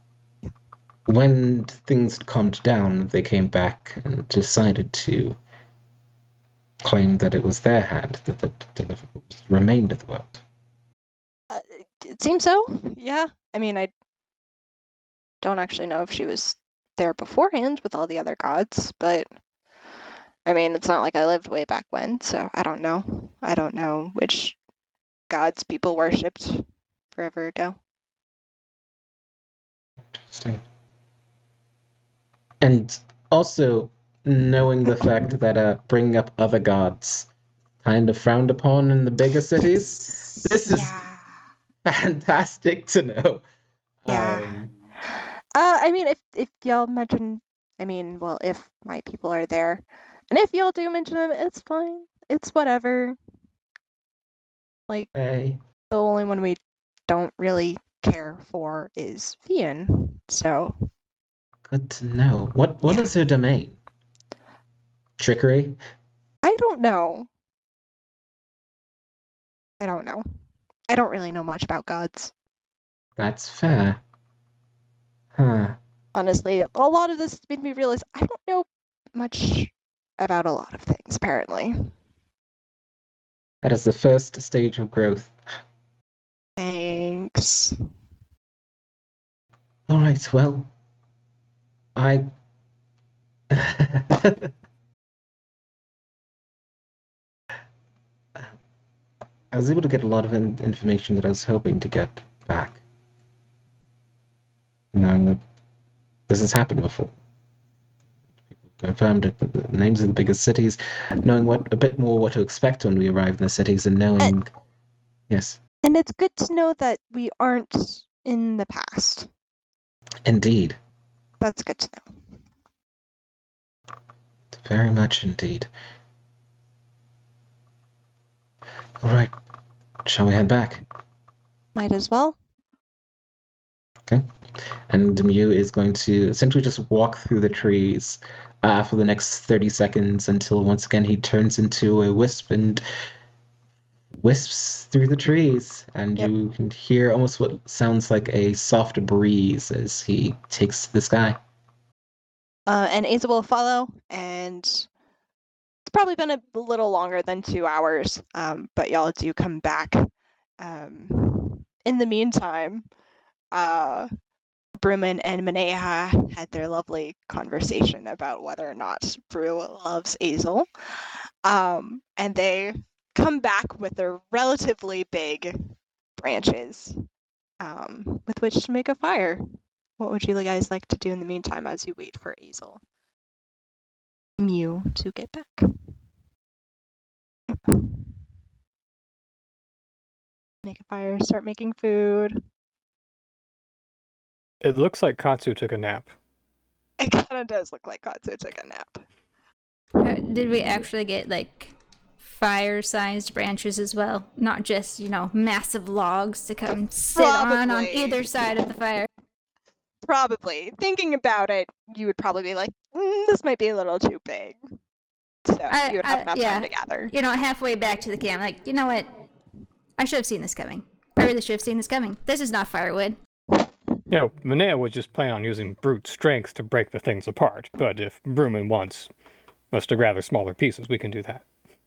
when things had calmed down, they came back and decided to claim that it was their hand that delivered what remained of the world. It seems so. Yeah. I mean, I don't actually know if she was there beforehand with all the other gods, but I mean, it's not like I lived way back when, so I don't know. I don't know which gods people worshipped forever ago. Interesting. And also knowing the fact that bringing up other gods kind of frowned upon in the bigger cities. This is Yeah. fantastic to know. Yeah. I mean, if y'all mention, well, if my people are there, and if y'all do mention them, it's fine. It's whatever. Like, Hey. the only one we don't really care for is Vian, so. Good to know. What Yeah. is her domain? Trickery? I don't know. I don't really know much about gods. That's fair. Huh. Honestly, a lot of this made me realize I don't know much about a lot of things, apparently. That is the first stage of growth. Thanks. All right, well, I was able to get a lot of information that I was hoping to get back. Knowing that this has happened before. People confirmed it, the names of the biggest cities, knowing a bit more what to expect when we arrive in the cities, and knowing. Yes. And it's good to know that we aren't in the past. Indeed. That's good to know. Very much indeed. All right. Shall we head back? Might as well. Okay. And Mew is going to essentially just walk through the trees for the next 30 seconds until once again he turns into a wisp and wisps through the trees. And Yep. you can hear almost what sounds like a soft breeze as he takes the sky. And Asa will follow, and it's probably been a little longer than 2 hours, but y'all do come back. In the meantime, Bruman and Maneha had their lovely conversation about whether or not Brew loves Azel. And they come back with their relatively big branches with which to make a fire. What would you guys like to do in the meantime as you wait for Azel? Mew to get back. Make a fire, start making food. It looks like Katsu took a nap. It kind of does look like Katsu took a nap. Did we actually get like fire-sized branches as well? Not just, massive logs to come sit on Probably. either side of the fire. Probably. Thinking about it, you would probably be like, this might be a little too big. So you would have enough time to gather. Halfway back to the camp, like, you know what? I should have seen this coming. I really should have seen this coming. This is not firewood. Manea was just planning on using brute strength to break the things apart, but if Bruman wants us to gather smaller pieces, we can do that.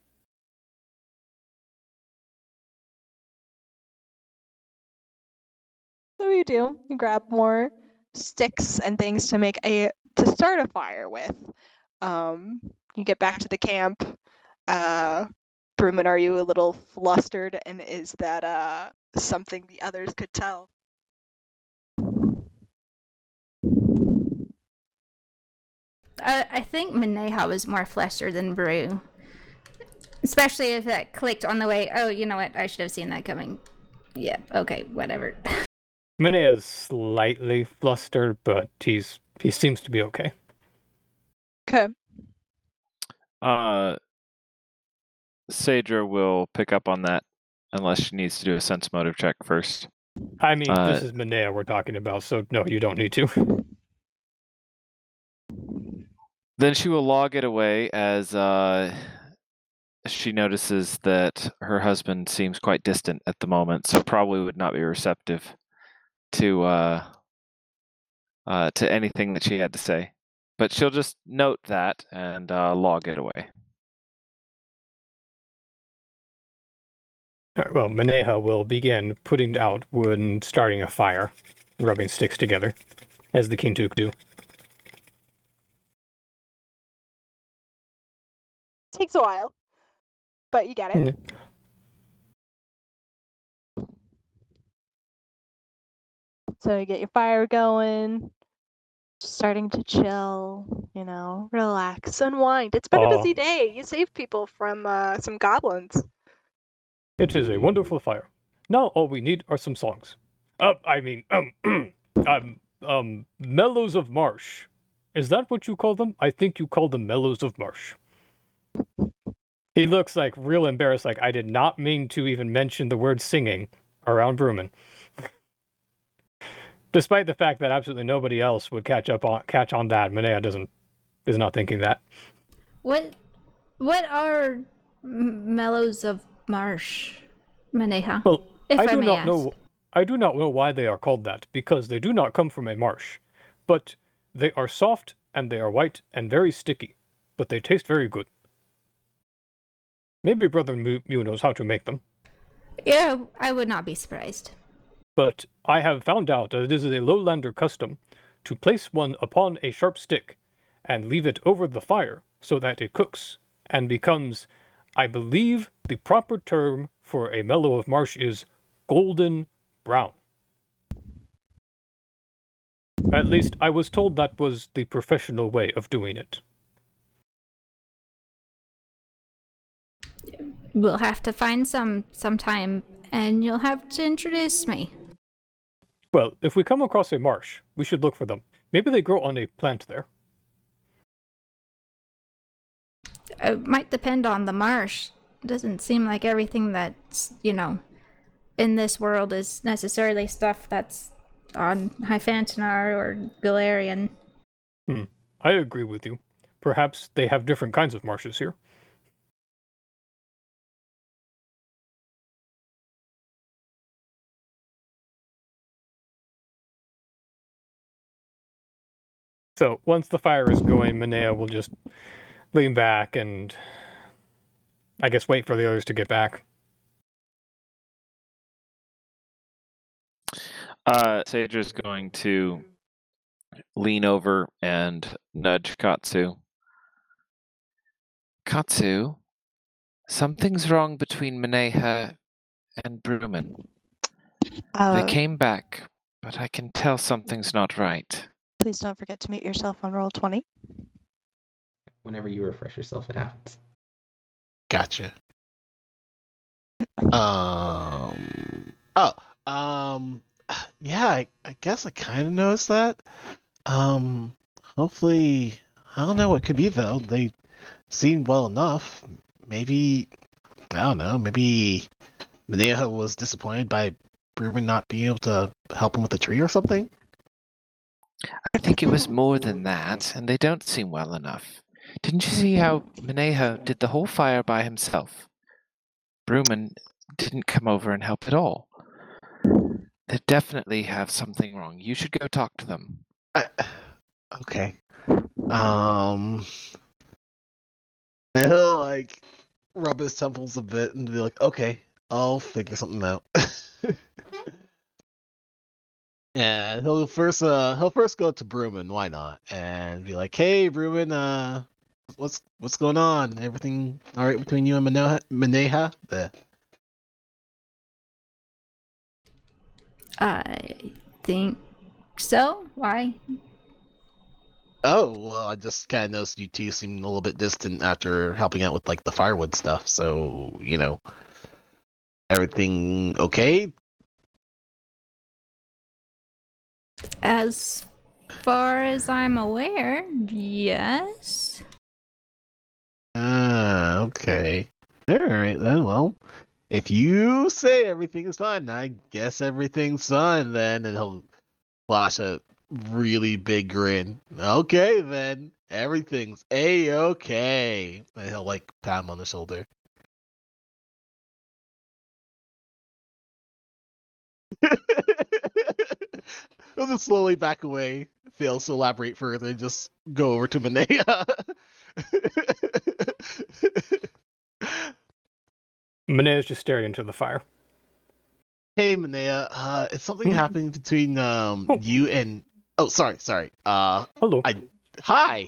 So you do. You grab more sticks and things to start a fire with. you get back to the camp. Bruman, are you a little flustered? And is that something the others could tell? I think Maneha was more flustered than Brew. Especially if that clicked on the way. Oh, you know what? I should have seen that coming. Yeah, okay, whatever. Minea is slightly flustered, but he seems to be okay. Okay. Sadra will pick up on that unless she needs to do a sense motive check first. I mean, this is Minea we're talking about, so no, you don't need to. Then she will log it away as she notices that her husband seems quite distant at the moment, so probably would not be receptive to anything that she had to say. But she'll just note that and log it away. Well, Maneha will begin putting out wood and starting a fire, rubbing sticks together, as the Kintuk do. Takes a while, but you get it. So you get your fire going, starting to chill, relax, unwind. It's been a busy day. You saved people from some goblins. It is a wonderful fire. Now all we need are some songs. Mellows of Marsh. Is that what you call them? I think you call them Mellows of Marsh. He looks like real embarrassed, like I did not mean to even mention the word singing around Bruman. Despite the fact that absolutely nobody else would catch on that, Minea is not thinking that. What are Mellows of Marsh, Maneha? Well, I do not know why they are called that, because they do not come from a marsh. But they are soft, and they are white, and very sticky. But they taste very good. Maybe Brother Mew knows how to make them. Yeah, I would not be surprised. But I have found out that it is a lowlander custom to place one upon a sharp stick and leave it over the fire so that it cooks and becomes, I believe the proper term for a mellow of marsh is golden brown. At least I was told that was the professional way of doing it. We'll have to find sometime, and you'll have to introduce me. Well, if we come across a marsh, we should look for them. Maybe they grow on a plant there. It might depend on the marsh. It doesn't seem like everything that's, in this world is necessarily stuff that's on Hyphantinar or Galarian. I agree with you. Perhaps they have different kinds of marshes here. So once the fire is going, Minea will just lean back and, I guess, wait for the others to get back. Sadra's going to lean over and nudge Katsu. Katsu, something's wrong between Maneha and Bruman. They came back, but I can tell something's not right. Please don't forget to mute yourself on Roll20. Whenever you refresh yourself, it happens. Gotcha. Yeah, I guess I kind of noticed that. Hopefully, I don't know what could be though. They seemed well enough. Maybe, I don't know, maybe Maneha was disappointed by Bruman not being able to help him with the tree or something? I think it was more than that, and they don't seem well enough. Didn't you see how Maneha did the whole fire by himself? Bruman didn't come over and help at all. They definitely have something wrong. You should go talk to them. Okay. And he'll rub his temples a bit and be like, okay, I'll figure something out. Yeah, he'll first go to Bruman, why not? And be like, hey Bruman, What's going on? Everything all right between you and Maneha? There. I think so. Why? Oh, well, I just kind of noticed you two seemed a little bit distant after helping out with like the firewood stuff. So, everything okay? As far as I'm aware, yes. Ah, okay. All right then. Well, if you say everything is fine, I guess everything's fine then. And he'll flash a really big grin. Okay then, everything's a-okay. And he'll like pat him on the shoulder. He'll just slowly back away, fails to elaborate further, and just go over to Manea. Manea is just staring into the fire. Hey Manea, is something happening between you and sorry. Hello. Hi.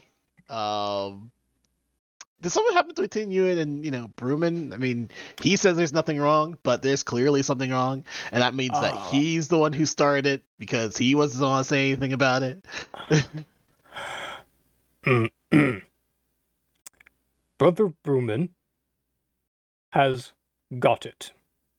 Did something happen between you and Bruman? I mean, he says there's nothing wrong, but there's clearly something wrong, and that means that he's the one who started it because he wasn't going to say anything about it. Brother Bruman has got it.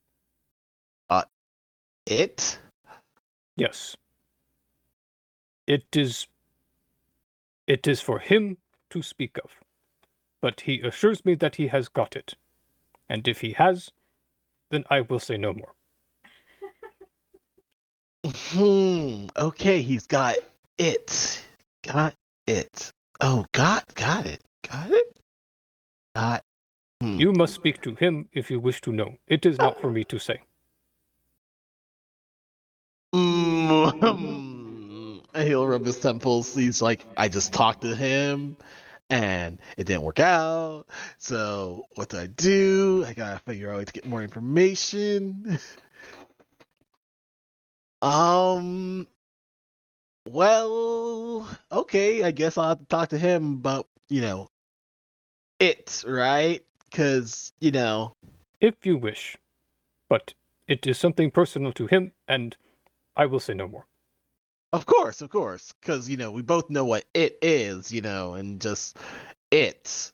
It? Yes. It is for him to speak of. But he assures me that he has got it. And if he has, then I will say no more. Okay, he's got it. Got it. Oh, got it. Got it? Got. You must speak to him if you wish to know. It is not for me to say. He'll rub his temples. He's like, I just talked to him. And it didn't work out. So what do? I gotta figure out a way to get more information. Well, okay, I guess I'll have to talk to him about, it, right? Because, If you wish. But it is something personal to him, and I will say no more. Of course, because we both know what it is, and just it,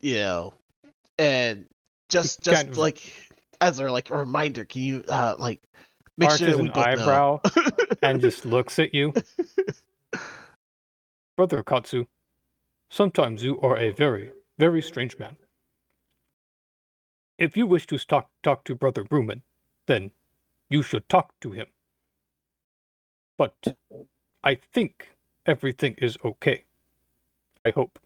and just kind of, like as a reminder, can you make arches sure we an both eyebrow know. and just looks at you. Brother Katsu, sometimes you are a very, very strange man. If you wish to talk to Brother Bruman, then you should talk to him. But I think everything is okay. I hope.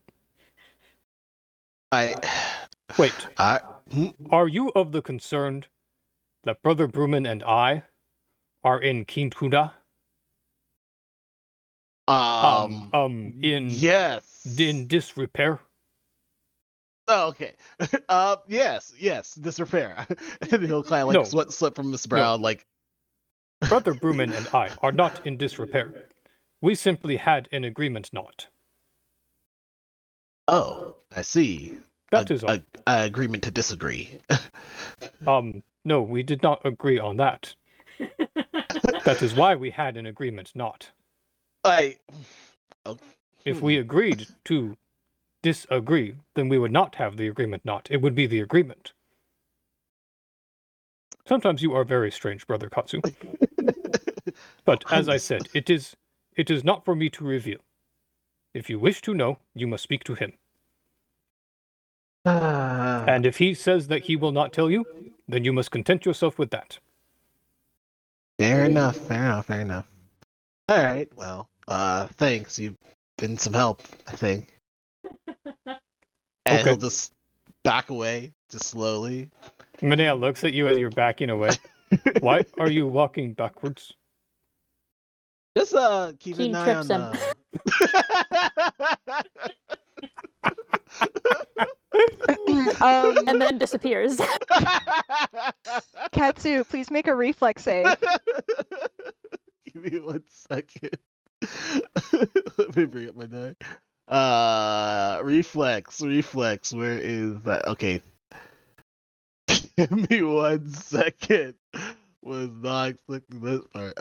Wait. Are you of the concerned that Brother Bruman and I are in Quintuna? Yes. In disrepair? Oh, okay. Yes, disrepair. And he'll kind of sweat slip from Mr. Brown, Brother Bruman and I are not in disrepair. We simply had an agreement not. Oh, I see. That is all. Agreement to disagree. No, we did not agree on that. That is why we had an agreement not. If we agreed to disagree, then we would not have the agreement not. It would be the agreement. Sometimes you are very strange, Brother Katsu. But as I said, it is not for me to reveal. If you wish to know, you must speak to him. And if he says that he will not tell you, then you must content yourself with that. Fair enough. All right, well, thanks. You've been some help, I think. And he'll just back away, just slowly. Manea looks at you as you're backing away. Why are you walking backwards? Just keep an eye on and then disappears. Katsu, please make a reflex save. Give me 1 second. Let me bring up my die. Reflex. Where is that? Okay. Give me 1 second. Was not expecting this part.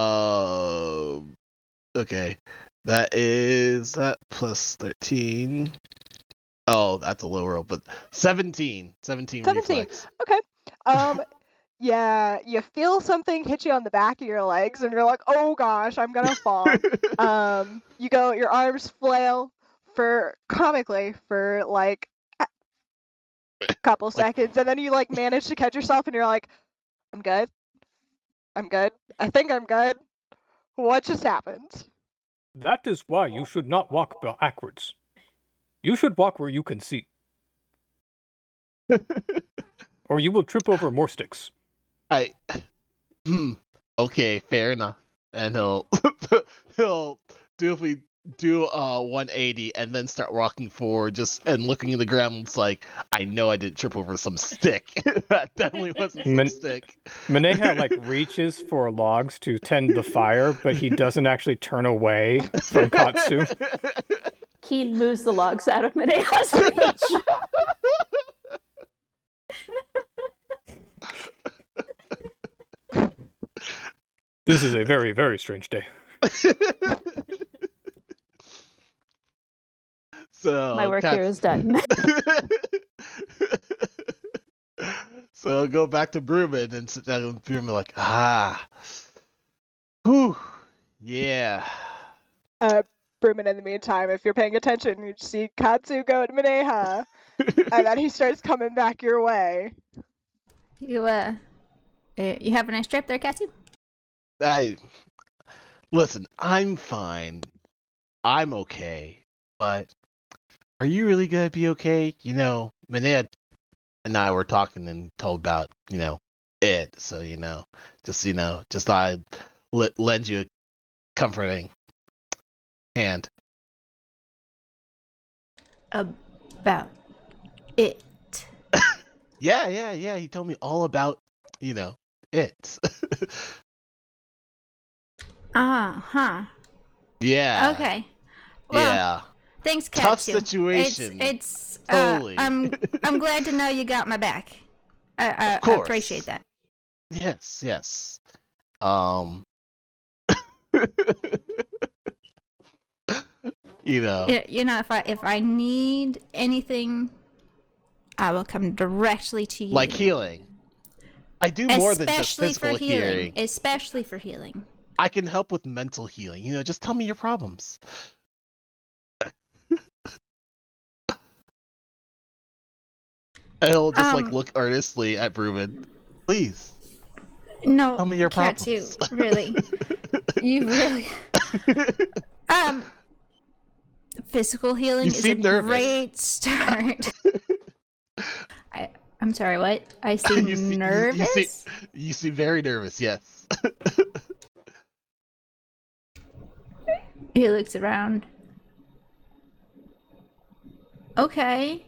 Okay. That is that plus 13. Oh, that's a low roll, but 17. 17 reflex. Okay. Yeah, you feel something hit you on the back of your legs, and you're like, "Oh gosh, I'm gonna fall." Your arms flail comically for like a couple seconds, and then you like manage to catch yourself, and you're like, "I'm good. I think I'm good. What just happened?" That is why you should not walk backwards. You should walk where you can see. Or you will trip over more sticks. Okay, fair enough. And he'll do 180 and then start walking forward, and looking at the ground. It's like, I know I didn't trip over some stick. That definitely wasn't some stick. Maneha like reaches for logs to tend the fire, but he doesn't actually turn away from Katsu. He moves the logs out of Maneha's reach. This is a very, very strange day. So my work here is done. So I'll go back to Brewman and sit down with Brewman like, whew, yeah. Brewman, in the meantime, if you're paying attention, you see Katsu go to Maneha, and then he starts coming back your way. You have a nice trip there, Katsu? Listen, I'm fine. I'm okay. But are you really gonna be okay? Maneha and I were talking and told about, it. So, just thought I'd lend you a comforting hand. About it. Yeah. He told me all about, it. Huh. Yeah. Okay. Well, Yeah. thanks, Katsu. Tough situation. It's Totally. I'm glad to know you got my back. I appreciate that. Yes. If I need anything, I will come directly to you. Like healing. I do more than just Especially physical for healing. healing. Especially for healing. I can help with mental healing. Just tell me your problems. And he'll just look earnestly at Brewman. Please. No, tell me your Katsu, problems. really. You really. Physical healing is a great start. I'm sorry, what? I seem nervous? You seem very nervous, yes. He looks around. Okay.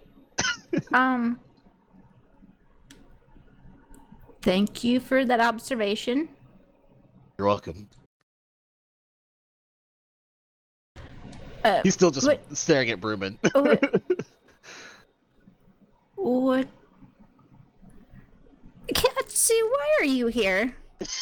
Thank you for that observation. You're welcome. He's still just staring at Brewman. What? Katsu, why are you here?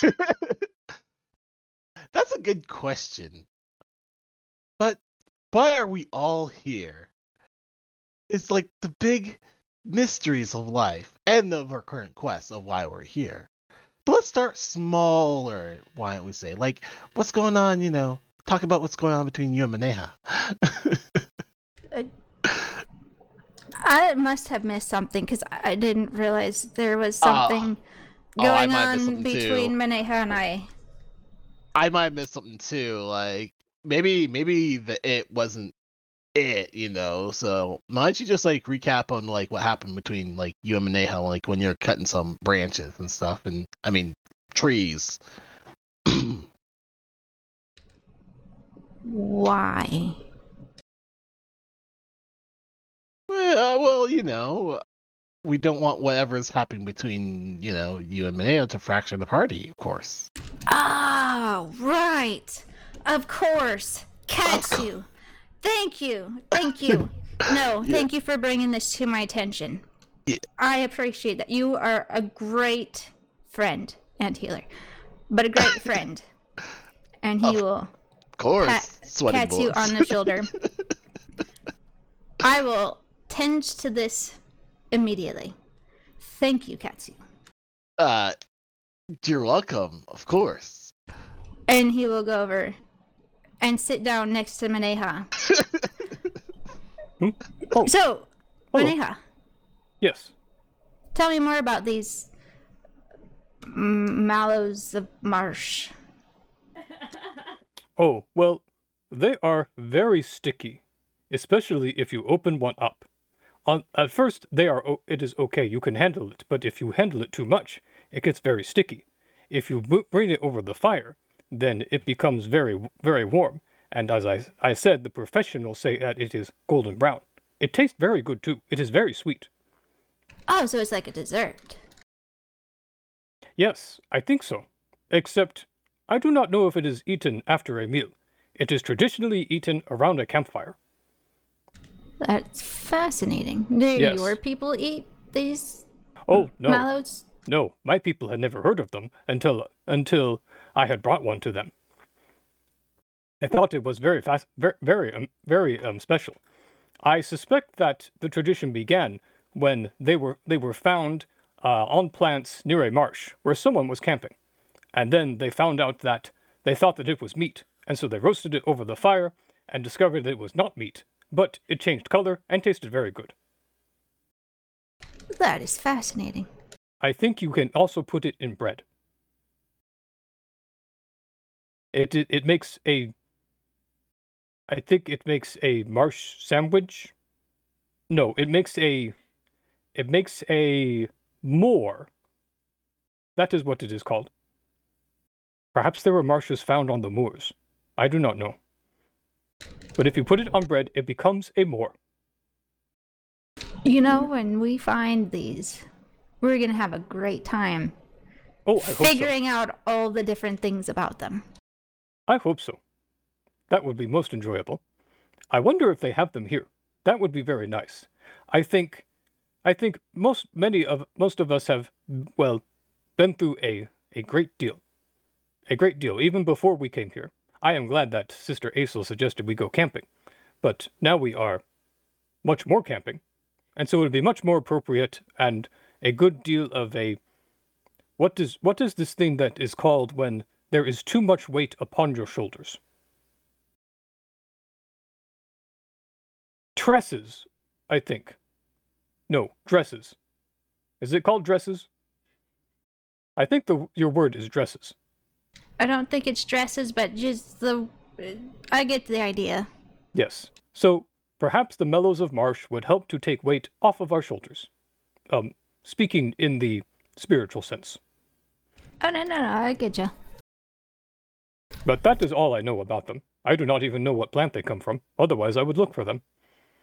That's a good question. But why are we all here? It's like the big mysteries of life and of our current quest of why we're here. But let's start smaller, why don't we say? Like, what's going on, talk about what's going on between you and Maneha. I must have missed something because I didn't realize there was something going on between Maneha and I. I might have missed something too. Like maybe the it wasn't it, So why don't you just recap on what happened between you and Maneha, when you're cutting some branches and stuff, and I mean trees. Why? Well, we don't want whatever's happening between, you and Maneha to fracture the party, of course. Oh, right. Of course. Katsu. Thank you. Thank you. No, thank you for bringing this to my attention. Yeah. I appreciate that. You are a great friend and healer, but a great friend. And he will Of course. Sweaty pat you bullets. on the shoulder. I will tend to this immediately. Thank you, Katsu. You're welcome, of course. And he will go over and sit down next to Maneha. Oh, So, hello. Maneha, Yes. tell me more about these mallows of marsh. Oh, well, they are very sticky, especially if you open one up. At first, it is okay, you can handle it, but if you handle it too much, it gets very sticky. If you bring it over the fire, then it becomes very, very warm. And as I said, the professionals say that it is golden brown. It tastes very good too. It is very sweet. Oh, so it's like a dessert. Yes, I think so. Except, I do not know if it is eaten after a meal. It is traditionally eaten around a campfire. That's fascinating. Do Yes. your people eat these Oh, no. mallows? No, my people had never heard of them until I had brought one to them. I thought it was very special. I suspect that the tradition began when they were found on plants near a marsh where someone was camping, and then they found out that they thought that it was meat, and so they roasted it over the fire and discovered that it was not meat, but it changed color and tasted very good. That is fascinating. I think you can also put it in bread. It makes a. I think it makes a marsh sandwich. No, it makes a moor. That is what it is called. Perhaps there were marshes found on the moors. I do not know. But if you put it on bread, it becomes a moor. You know, when we find these, we're going to have a great time Oh, I hope so. figuring out all the different things about them. I hope so. That would be most enjoyable. I wonder if they have them here. That would be very nice. I think most of us have, well, been through a great deal. A great deal, even before we came here. I am glad that Sister Aisel suggested we go camping. But now we are much more camping. And so it would be much more appropriate and a good deal of a... What is this thing that is called when there is too much weight upon your shoulders? Tresses, I think. No, dresses. Is it called dresses? I think your word is dresses. I don't think it's dresses, but just I get the idea. Yes. So perhaps the mellows of marsh would help to take weight off of our shoulders. Speaking in the spiritual sense. Oh, no, I get you. But that is all I know about them. I do not even know what plant they come from. Otherwise, I would look for them.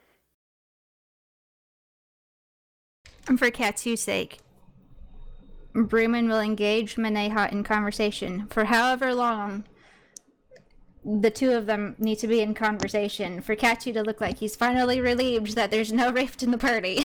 And for Katsu's sake, Bruman will engage Maneha in conversation for however long the two of them need to be in conversation for Katsu to look like he's finally relieved that there's no rift in the party.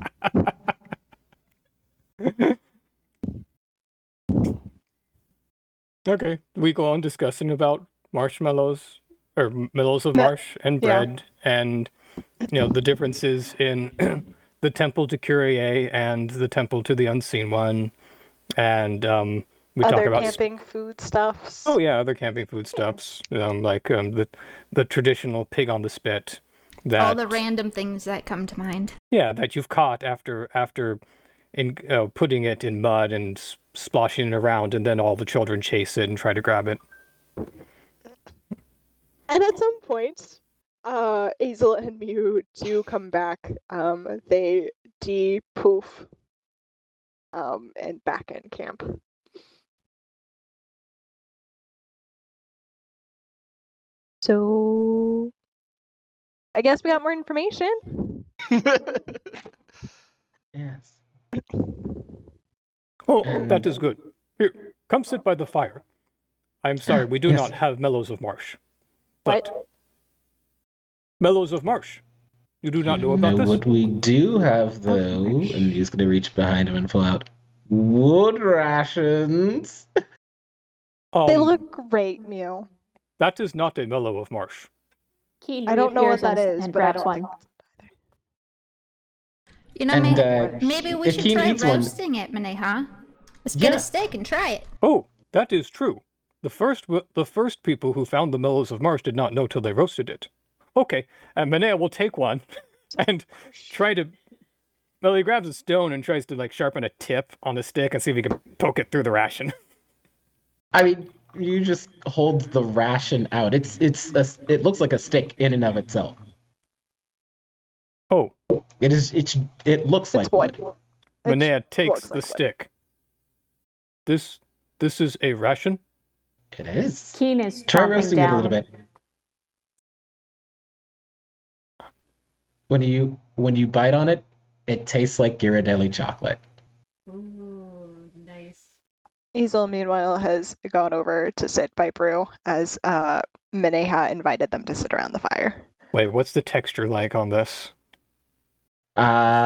Okay, we go on discussing about marshmallows, or mellows of marsh and bread, and, the differences in the temple to Kyrie and the temple to the Unseen One, and we talk Other about camping foodstuffs. Oh yeah, other camping foodstuffs, like the traditional pig on the spit. That, all the random things that come to mind. Yeah, that you've caught after putting it in mud and splashing it around, and then all the children chase it and try to grab it. And at some point, Azel and Mew do come back. They de-poof and back in camp. So, I guess we got more information. Yes. Oh, that is good. Here, come sit by the fire. I'm sorry, we do Yes. not have mellows of marsh. But Mellows of Marsh. You do not know about No, this? what we do have, though, and he's going to reach behind him and pull out wood rations. They look great, Mew. That is not a Mellow of Marsh. Keen I don't know what reappears that is, and but I grabs don't one. think You know, And maybe we if should Keen try eats one- roasting it, Maneha. Let's get Yeah. a steak and try it. Oh, that is true. The first people who found the Mellows of Marsh did not know till they roasted it. Okay, and Manea will take one and try to. Well, he grabs a stone and tries to like sharpen a tip on the stick and see if he can poke it through the ration. I mean, you just hold the ration out. It looks like a stick in and of itself. Oh, It looks like wood. Manea takes looks the like wood. stick. This is a ration. It is. Keen is Try chomping roasting it a little down. bit. When you bite on it, it tastes like Ghirardelli chocolate. Ooh, nice. Hazel, meanwhile, has gone over to sit by Brew as Maneha invited them to sit around the fire. Wait, what's the texture like on this? Is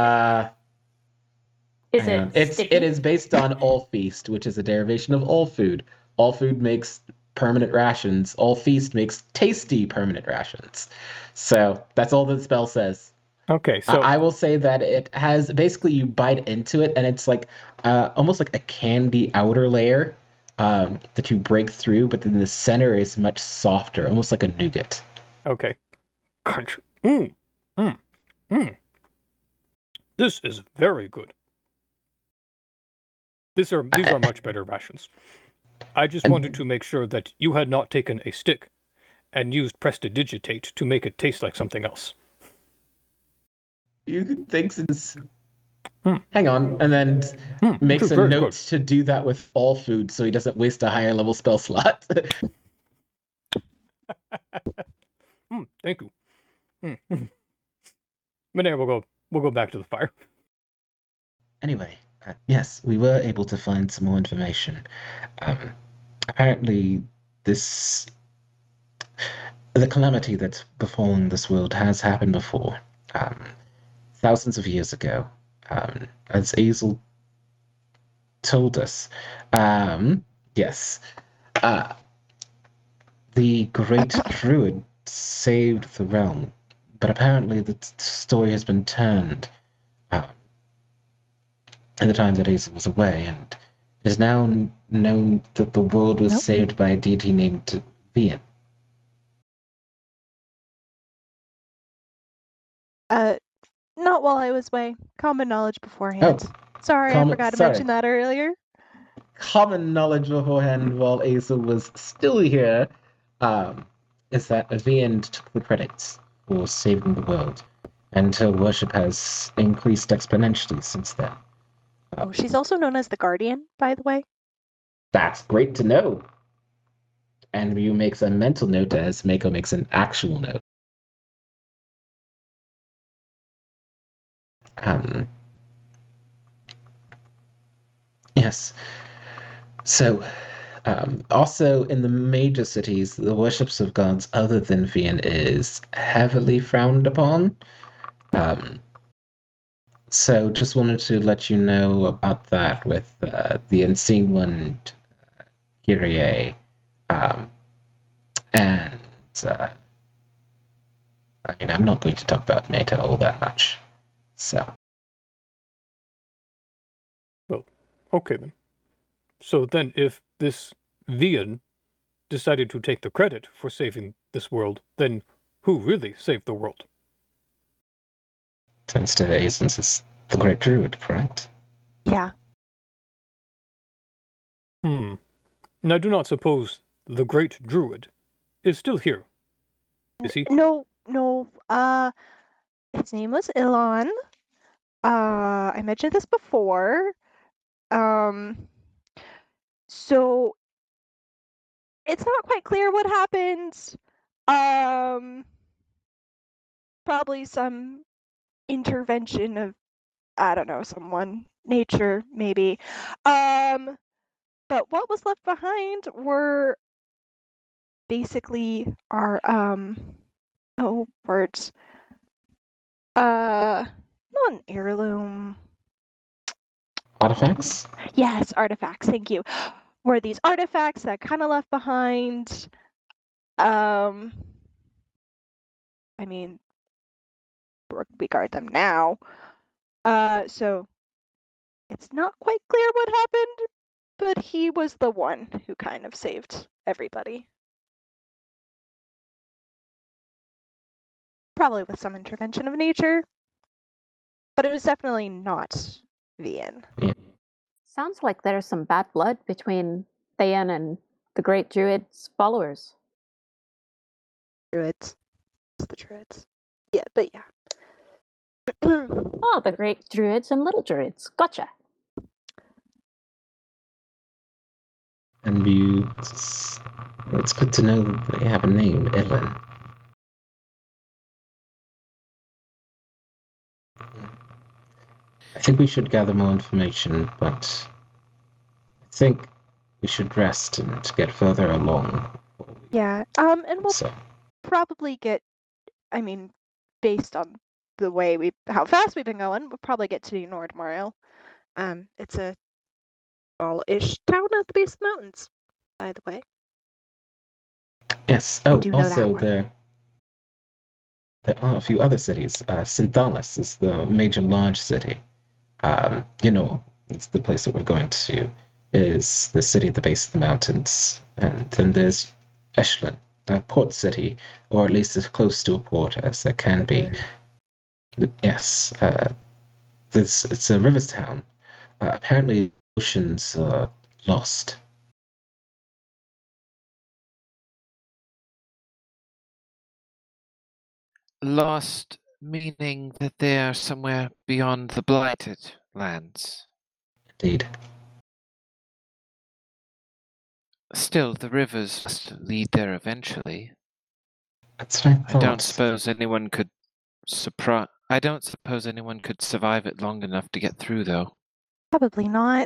Hang on. it sticky? It is based on All Feast, which is a derivation of All Food. All Food makes permanent rations. All Feast makes tasty permanent rations. So that's all the spell says. Okay, so I will say that it has basically you bite into it and it's like almost like a candy outer layer that you break through, but then the center is much softer, almost like a nougat. okay. Crunch. This is very good. These are much better rations. I just wanted to make sure that you had not taken a stick and used Prestidigitate to make it taste like something else. You thinks it's hang on, and then makes True, a very note good. to do that with All Food so he doesn't waste a higher level spell slot. Thank you. Manea, we'll go back to the fire. Anyway, yes, we were able to find some more information. Apparently, the calamity that's befallen this world has happened before, thousands of years ago, as Azel told us. Yes, the great druid saved the realm, but apparently the story has been turned in the time that Azel was away, and it is now known that the world was saved by a deity named Vian. Not while I was away. Common knowledge beforehand. Sorry, I forgot to mention that earlier. Common knowledge beforehand while Azel was still here is that Vian took the credits for saving the world, and her worship has increased exponentially since then. Oh, she's also known as the Guardian, by the way. That's great to know. And Ryu makes a mental note as Mako makes an actual note. Yes. So, also in the major cities, the worships of gods other than Vian is heavily frowned upon. So just wanted to let you know about that with the Unseen One, Kyrie, and I'm not going to talk about Meta all that much. So. Well, okay then. So then if this Vian decided to take the credit for saving this world, then who really saved the world? Turns to Aesons is the Great Druid, correct? Yeah. And I do not suppose the Great Druid is still here, is he? No. His name was Ilan. I mentioned this before. So it's not quite clear what happened. Probably some intervention of, I don't know, someone, nature, maybe. But what was left behind were basically our Oh, words. Not an heirloom. Artifacts? Yes, artifacts. Thank you. Were these artifacts that kind of left behind? I mean, we guard them now. So it's not quite clear what happened, but he was the one who kind of saved everybody. Probably with some intervention of nature, but it was definitely not Vian. Sounds like there's some bad blood between Thayan and the Great Druid's followers. Druids. It's the druids. Yeah, but yeah. Oh, the Great Druids and Little Druids. Gotcha. And it's good to know that they have a name, Ellen. I think we should gather more information, but I think we should rest and get further along. Yeah, and we'll So, probably get, I mean, based on the way how fast we've been going, we'll probably get to Nor tomorrow. It's a small-ish town at the base of the mountains, by the way. yes. Oh, do know that also one. there are a few other cities. Synthalis is the major large city. It's the place that we're going to. Is the city at the base of the mountains, and then there's Eshlin, a port city, or at least as close to a port as there can be. Yes, it's a river town. Apparently, the ocean's lost. Lost, meaning that they are somewhere beyond the blighted lands. Indeed. Still, the rivers must lead there eventually. That's what I thought. I don't suppose anyone could survive it long enough to get through, though. Probably not.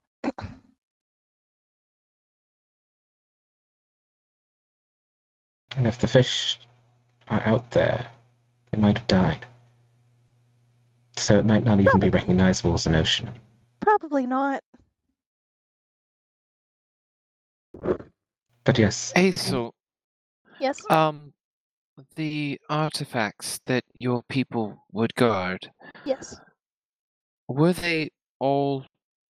And if the fish are out there, they might have died. So it might not even be recognizable as an ocean. Probably not. But yes. Hazel, Yes. the artifacts that your people would guard, Yes. were they all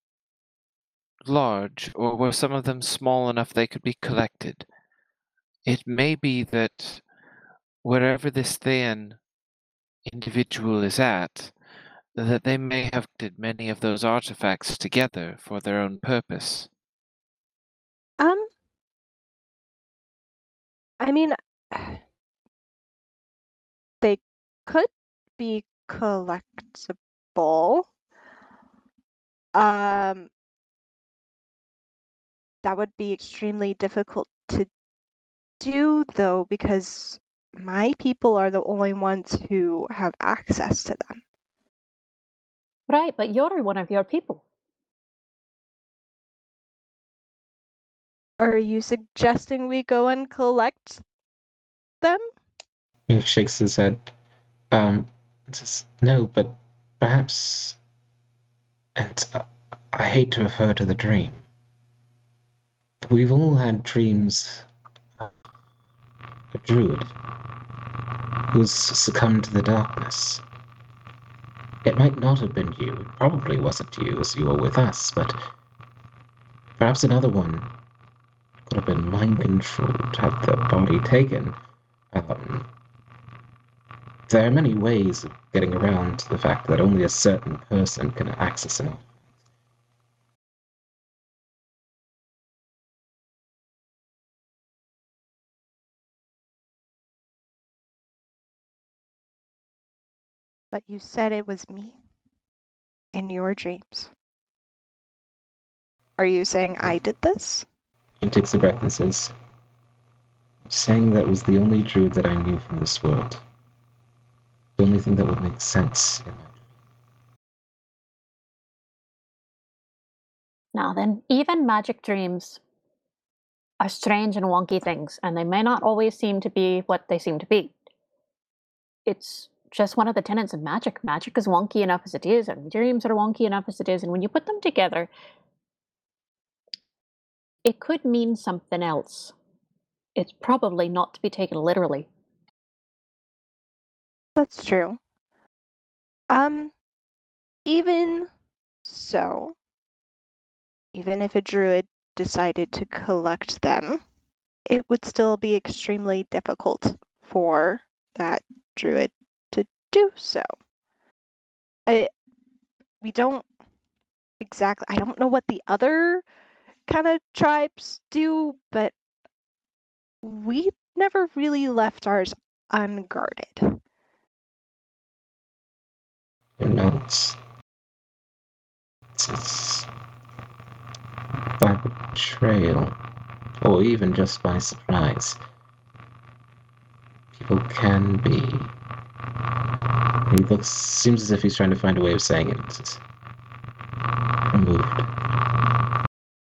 large, or were some of them small enough they could be collected? It may be that wherever this Thayan individual is at, that they may have did many of those artifacts together for their own purpose. I mean, they could be collectible. That would be extremely difficult to do, though, because my people are the only ones who have access to them. Right, but you're one of your people. Are you suggesting we go and collect them? He shakes his head. Says, no, but perhaps. And I hate to refer to the dream. But we've all had dreams of a druid who's succumbed to the darkness. It might not have been you. It probably wasn't you as you were with us, but perhaps another one could have been mind controlled, had the body taken. There are many ways of getting around the fact that only a certain person can access an artifact. But you said it was me in your dreams. Are you saying I did this? He takes a breath and says, saying that was the only druid that I knew from this world. The only thing that would make sense in my dream. Now then, even magic dreams are strange and wonky things, and they may not always seem to be what they seem to be. it's just one of the tenets of magic. Magic is wonky enough as it is, and dreams are wonky enough as it is. And when you put them together, it could mean something else. It's probably not to be taken literally. That's true. Even so, even if a druid decided to collect them, it would still be extremely difficult for that druid to do so. We don't exactly, I don't know what the other kind of tribes do, but we never really left ours unguarded. Who knows? It's by betrayal, or even just by surprise. People can be. He seems as if he's trying to find a way of saying it. It's removed. I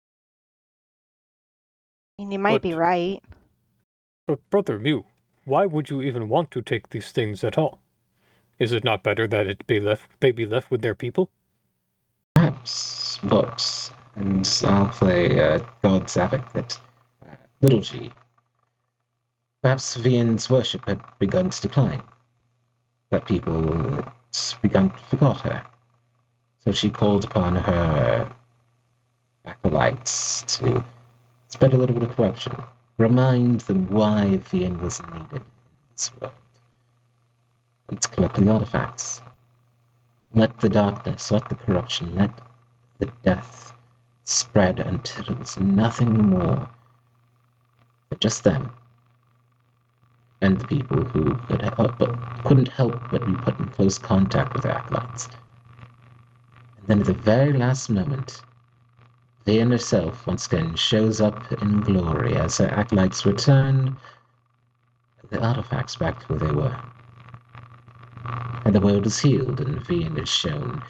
mean, you might be But- right. But Brother Mew, why would you even want to take these things at all? Is it not better that they be left with their people? Perhaps, but, and I'll play God's advocate, little g. Perhaps Vian's worship had begun to decline. That people had begun to forget her. So she called upon her acolytes to spread a little bit of corruption. Remind them why Vian was needed in this world. It's collecting artifacts. Let the darkness, let the corruption, let the death spread until it was nothing more but just them and the people who couldn't help but be put in close contact with acolytes. And then at the very last moment, Vian herself once again shows up in glory as her acolytes return the artifacts back to where they were. And the world is healed, and Vian is shown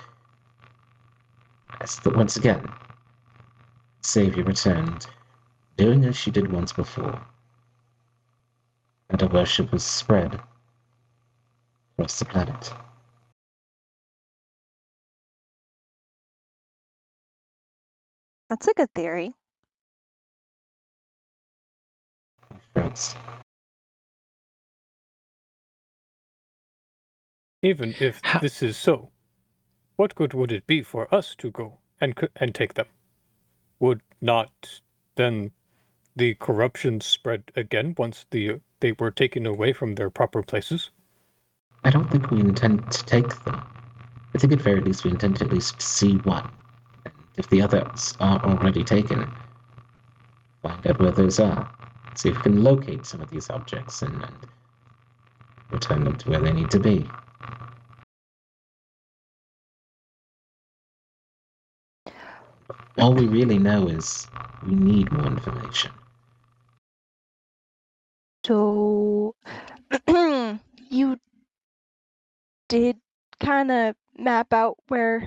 as that once again, Savior returned, doing as she did once before. And her worship was spread across the planet. That's a good theory. Friends. Even if this is so, what good would it be for us to go and take them? Would not then the corruption spread again once they were taken away from their proper places? I don't think we intend to take them. I think at very least we intend to at least see one. And if the others are already taken, find out where those are. See if we can locate some of these objects and return them to where they need to be. All we really know is we need more information. So, you did kind of map out where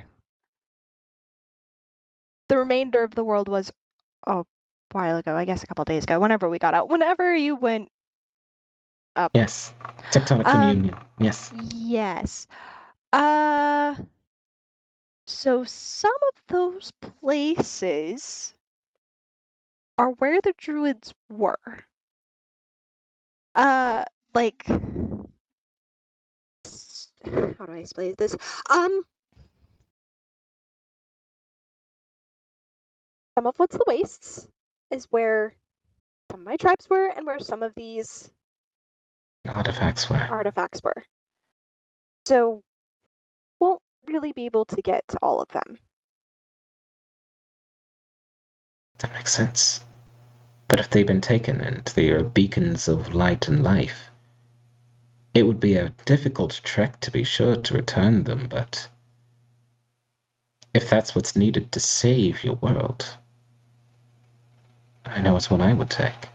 the remainder of the world was a while ago, I guess a couple days ago, whenever we got out. Whenever you went up. Yes. Tectonic communion. Yes. Yes. So some of those places are where the druids were. Like, how do I explain this? Some of what's the wastes is where some of my tribes were, and where some of these Artifacts were. So, won't really be able to get to all of them. That makes sense. But if they've been taken and they are beacons of light and life, it would be a difficult trek to be sure to return them, but if that's what's needed to save your world, I know it's what I would take.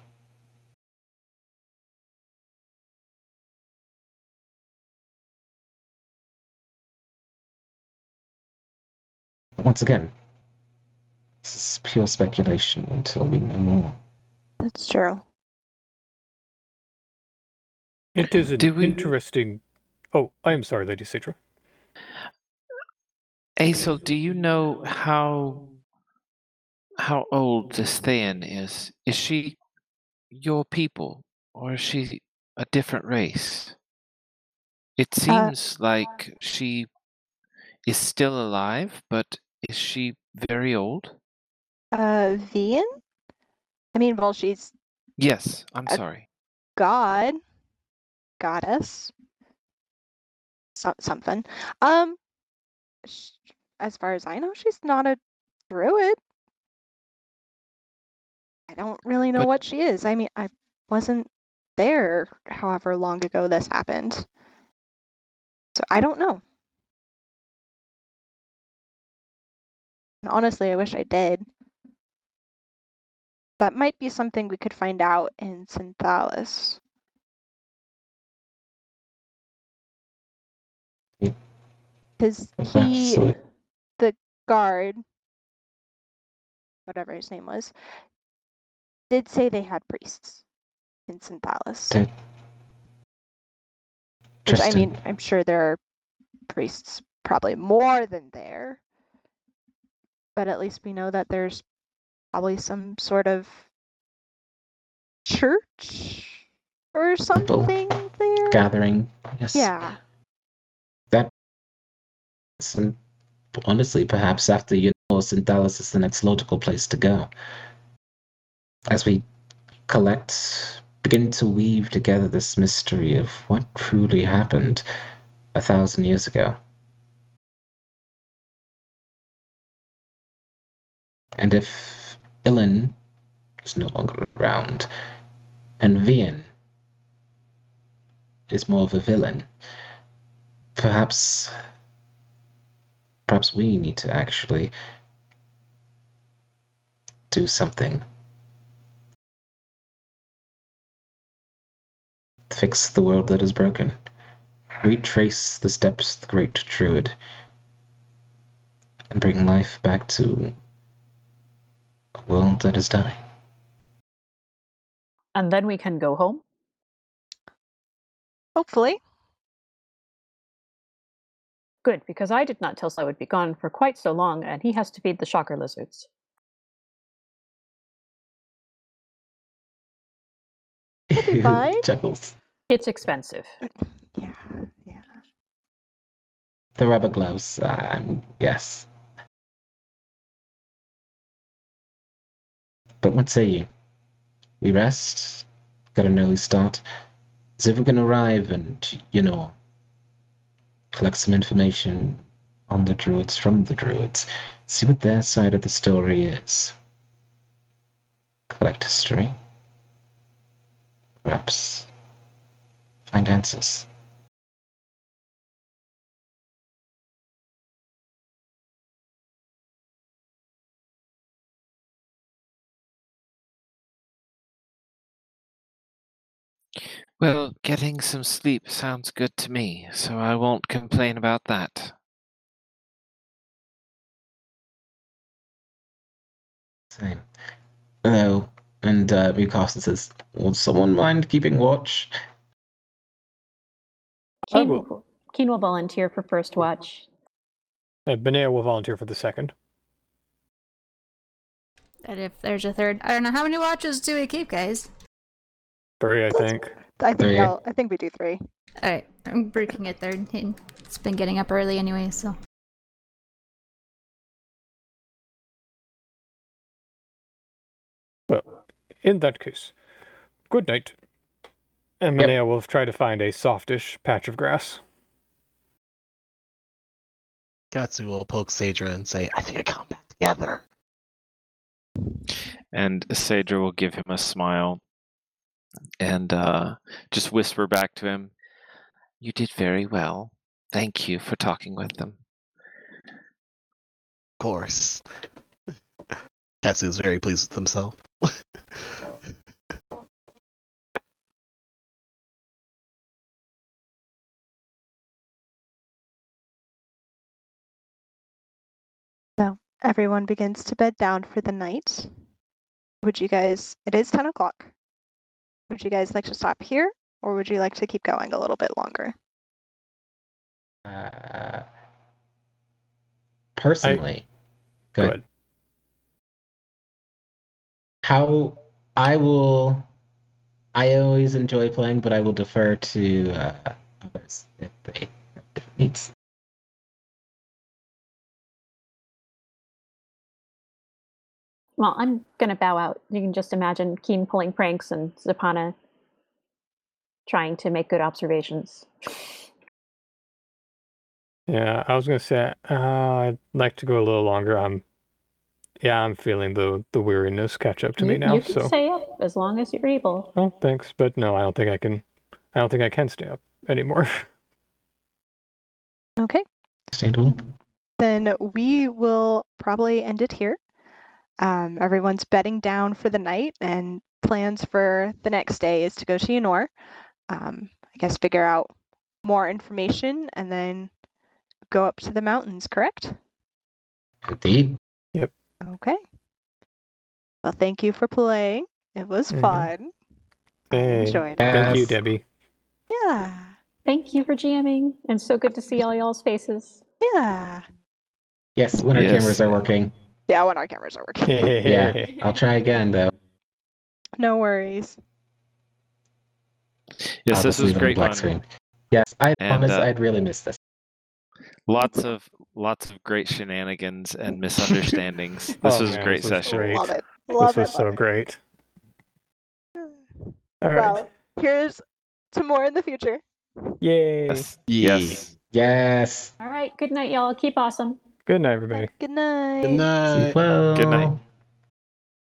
Once again, this is pure speculation until we know more. That's true. It is an Do we- interesting Oh, I am sorry, Lady Citra. Aesel, do you know how old this Thayan is? Is she your people, or is she a different race? It seems like she is still alive, but is she very old? Vian? I mean, well, she's Yes, I'm Uh, sorry. goddess, something. sh- as far as I know, she's not a druid. I don't really know But- what she is. I mean, I wasn't there however long ago this happened. So I don't know. And honestly, I wish I did. That might be something we could find out in Synthalis. Because he, Absolutely. the guard, whatever his name was, did say they had priests in Synthalis. Did- Which, I Interesting. mean, I'm sure there are priests probably more than there. But at least we know that there's probably some sort of church or something there. Gathering. Yes. Yeah. And honestly, perhaps after Synthalis is the next logical place to go. As we begin to weave together this mystery of what truly happened 1,000 years ago. And if Ilan is no longer around, and Vian is more of a villain, perhaps we need to actually do something. Fix the world that is broken. Retrace the steps of the great druid. And bring life back to a world that is dying. And then we can go home. Hopefully. Good, because I did not tell Sly would be gone for quite so long, and he has to feed the shocker lizards. be fine. Chuckles. It's expensive. Yeah. The rubber gloves, yes. But what say you? We rest, got an early start. So if we can arrive and, collect some information on the druids from the druids, see what their side of the story is. Collect history. Perhaps find answers. Well, getting some sleep sounds good to me, so I won't complain about that. Same. Hello. And Mukasa says, would someone mind keeping watch? I Keen will. will volunteer for first watch. Benea will volunteer for the second. And if there's a third, I don't know how many watches do we keep, guys. 3, I think. I think Three. I think we do 3. All right, I'm breaking a third. It's been getting up early anyway, so. Well, in that case, good night. And Yep. Benea will try to find a softish patch of grass. Katsu will poke Sadra and say, I think I got back together. And Sadra will give him a smile and just whisper back to him, "You did very well. Thank you for talking with them." Of course. Katsu is very pleased with himself. So everyone begins to bed down for the night. Would you guys, it is 10 o'clock. Would you guys like to stop here, or would you like to keep going a little bit longer? Personally, Go good. ahead. How I will. I always enjoy playing, but I will defer to others if they have different needs. Well, I'm gonna bow out. You can just imagine Keen pulling pranks and Zapana trying to make good observations. Yeah, I was gonna say I'd like to go a little longer. I'm feeling the weariness catch up to me now. You can So, stay up as long as you're able. oh, thanks, but no, I don't think I can. I don't think I can stay up anymore. Okay. Stay tuned. Then we will probably end it here. Everyone's bedding down for the night, and plans for the next day is to go to Ynor. I guess figure out more information and then go up to the mountains, correct? Indeed. Okay. Well, thank you for playing. It was Mhm. fun. I Hey, enjoyed it. thank you, Yes. Debbie. Yeah. Thank you for GMing, and so good to see all y'all's faces. Yeah. Yes, when our Yes. cameras are working. Yeah, when our cameras are working. Yeah, I'll try again though. No worries. Yes, I'll this just was leave it on great black fun. screen. Yes, I And, promise I'd really miss this. Lots of great shenanigans and misunderstandings. This Oh, was a man, great this was session. great. Love it. This Love was it. so love it. great. All right. Well, here's to more in the future. Yay. Yes. Yeah. Yes. Yes. All right, good night, y'all. Keep awesome. Good night, everybody. Good night. Good night. Sleep well. Good night.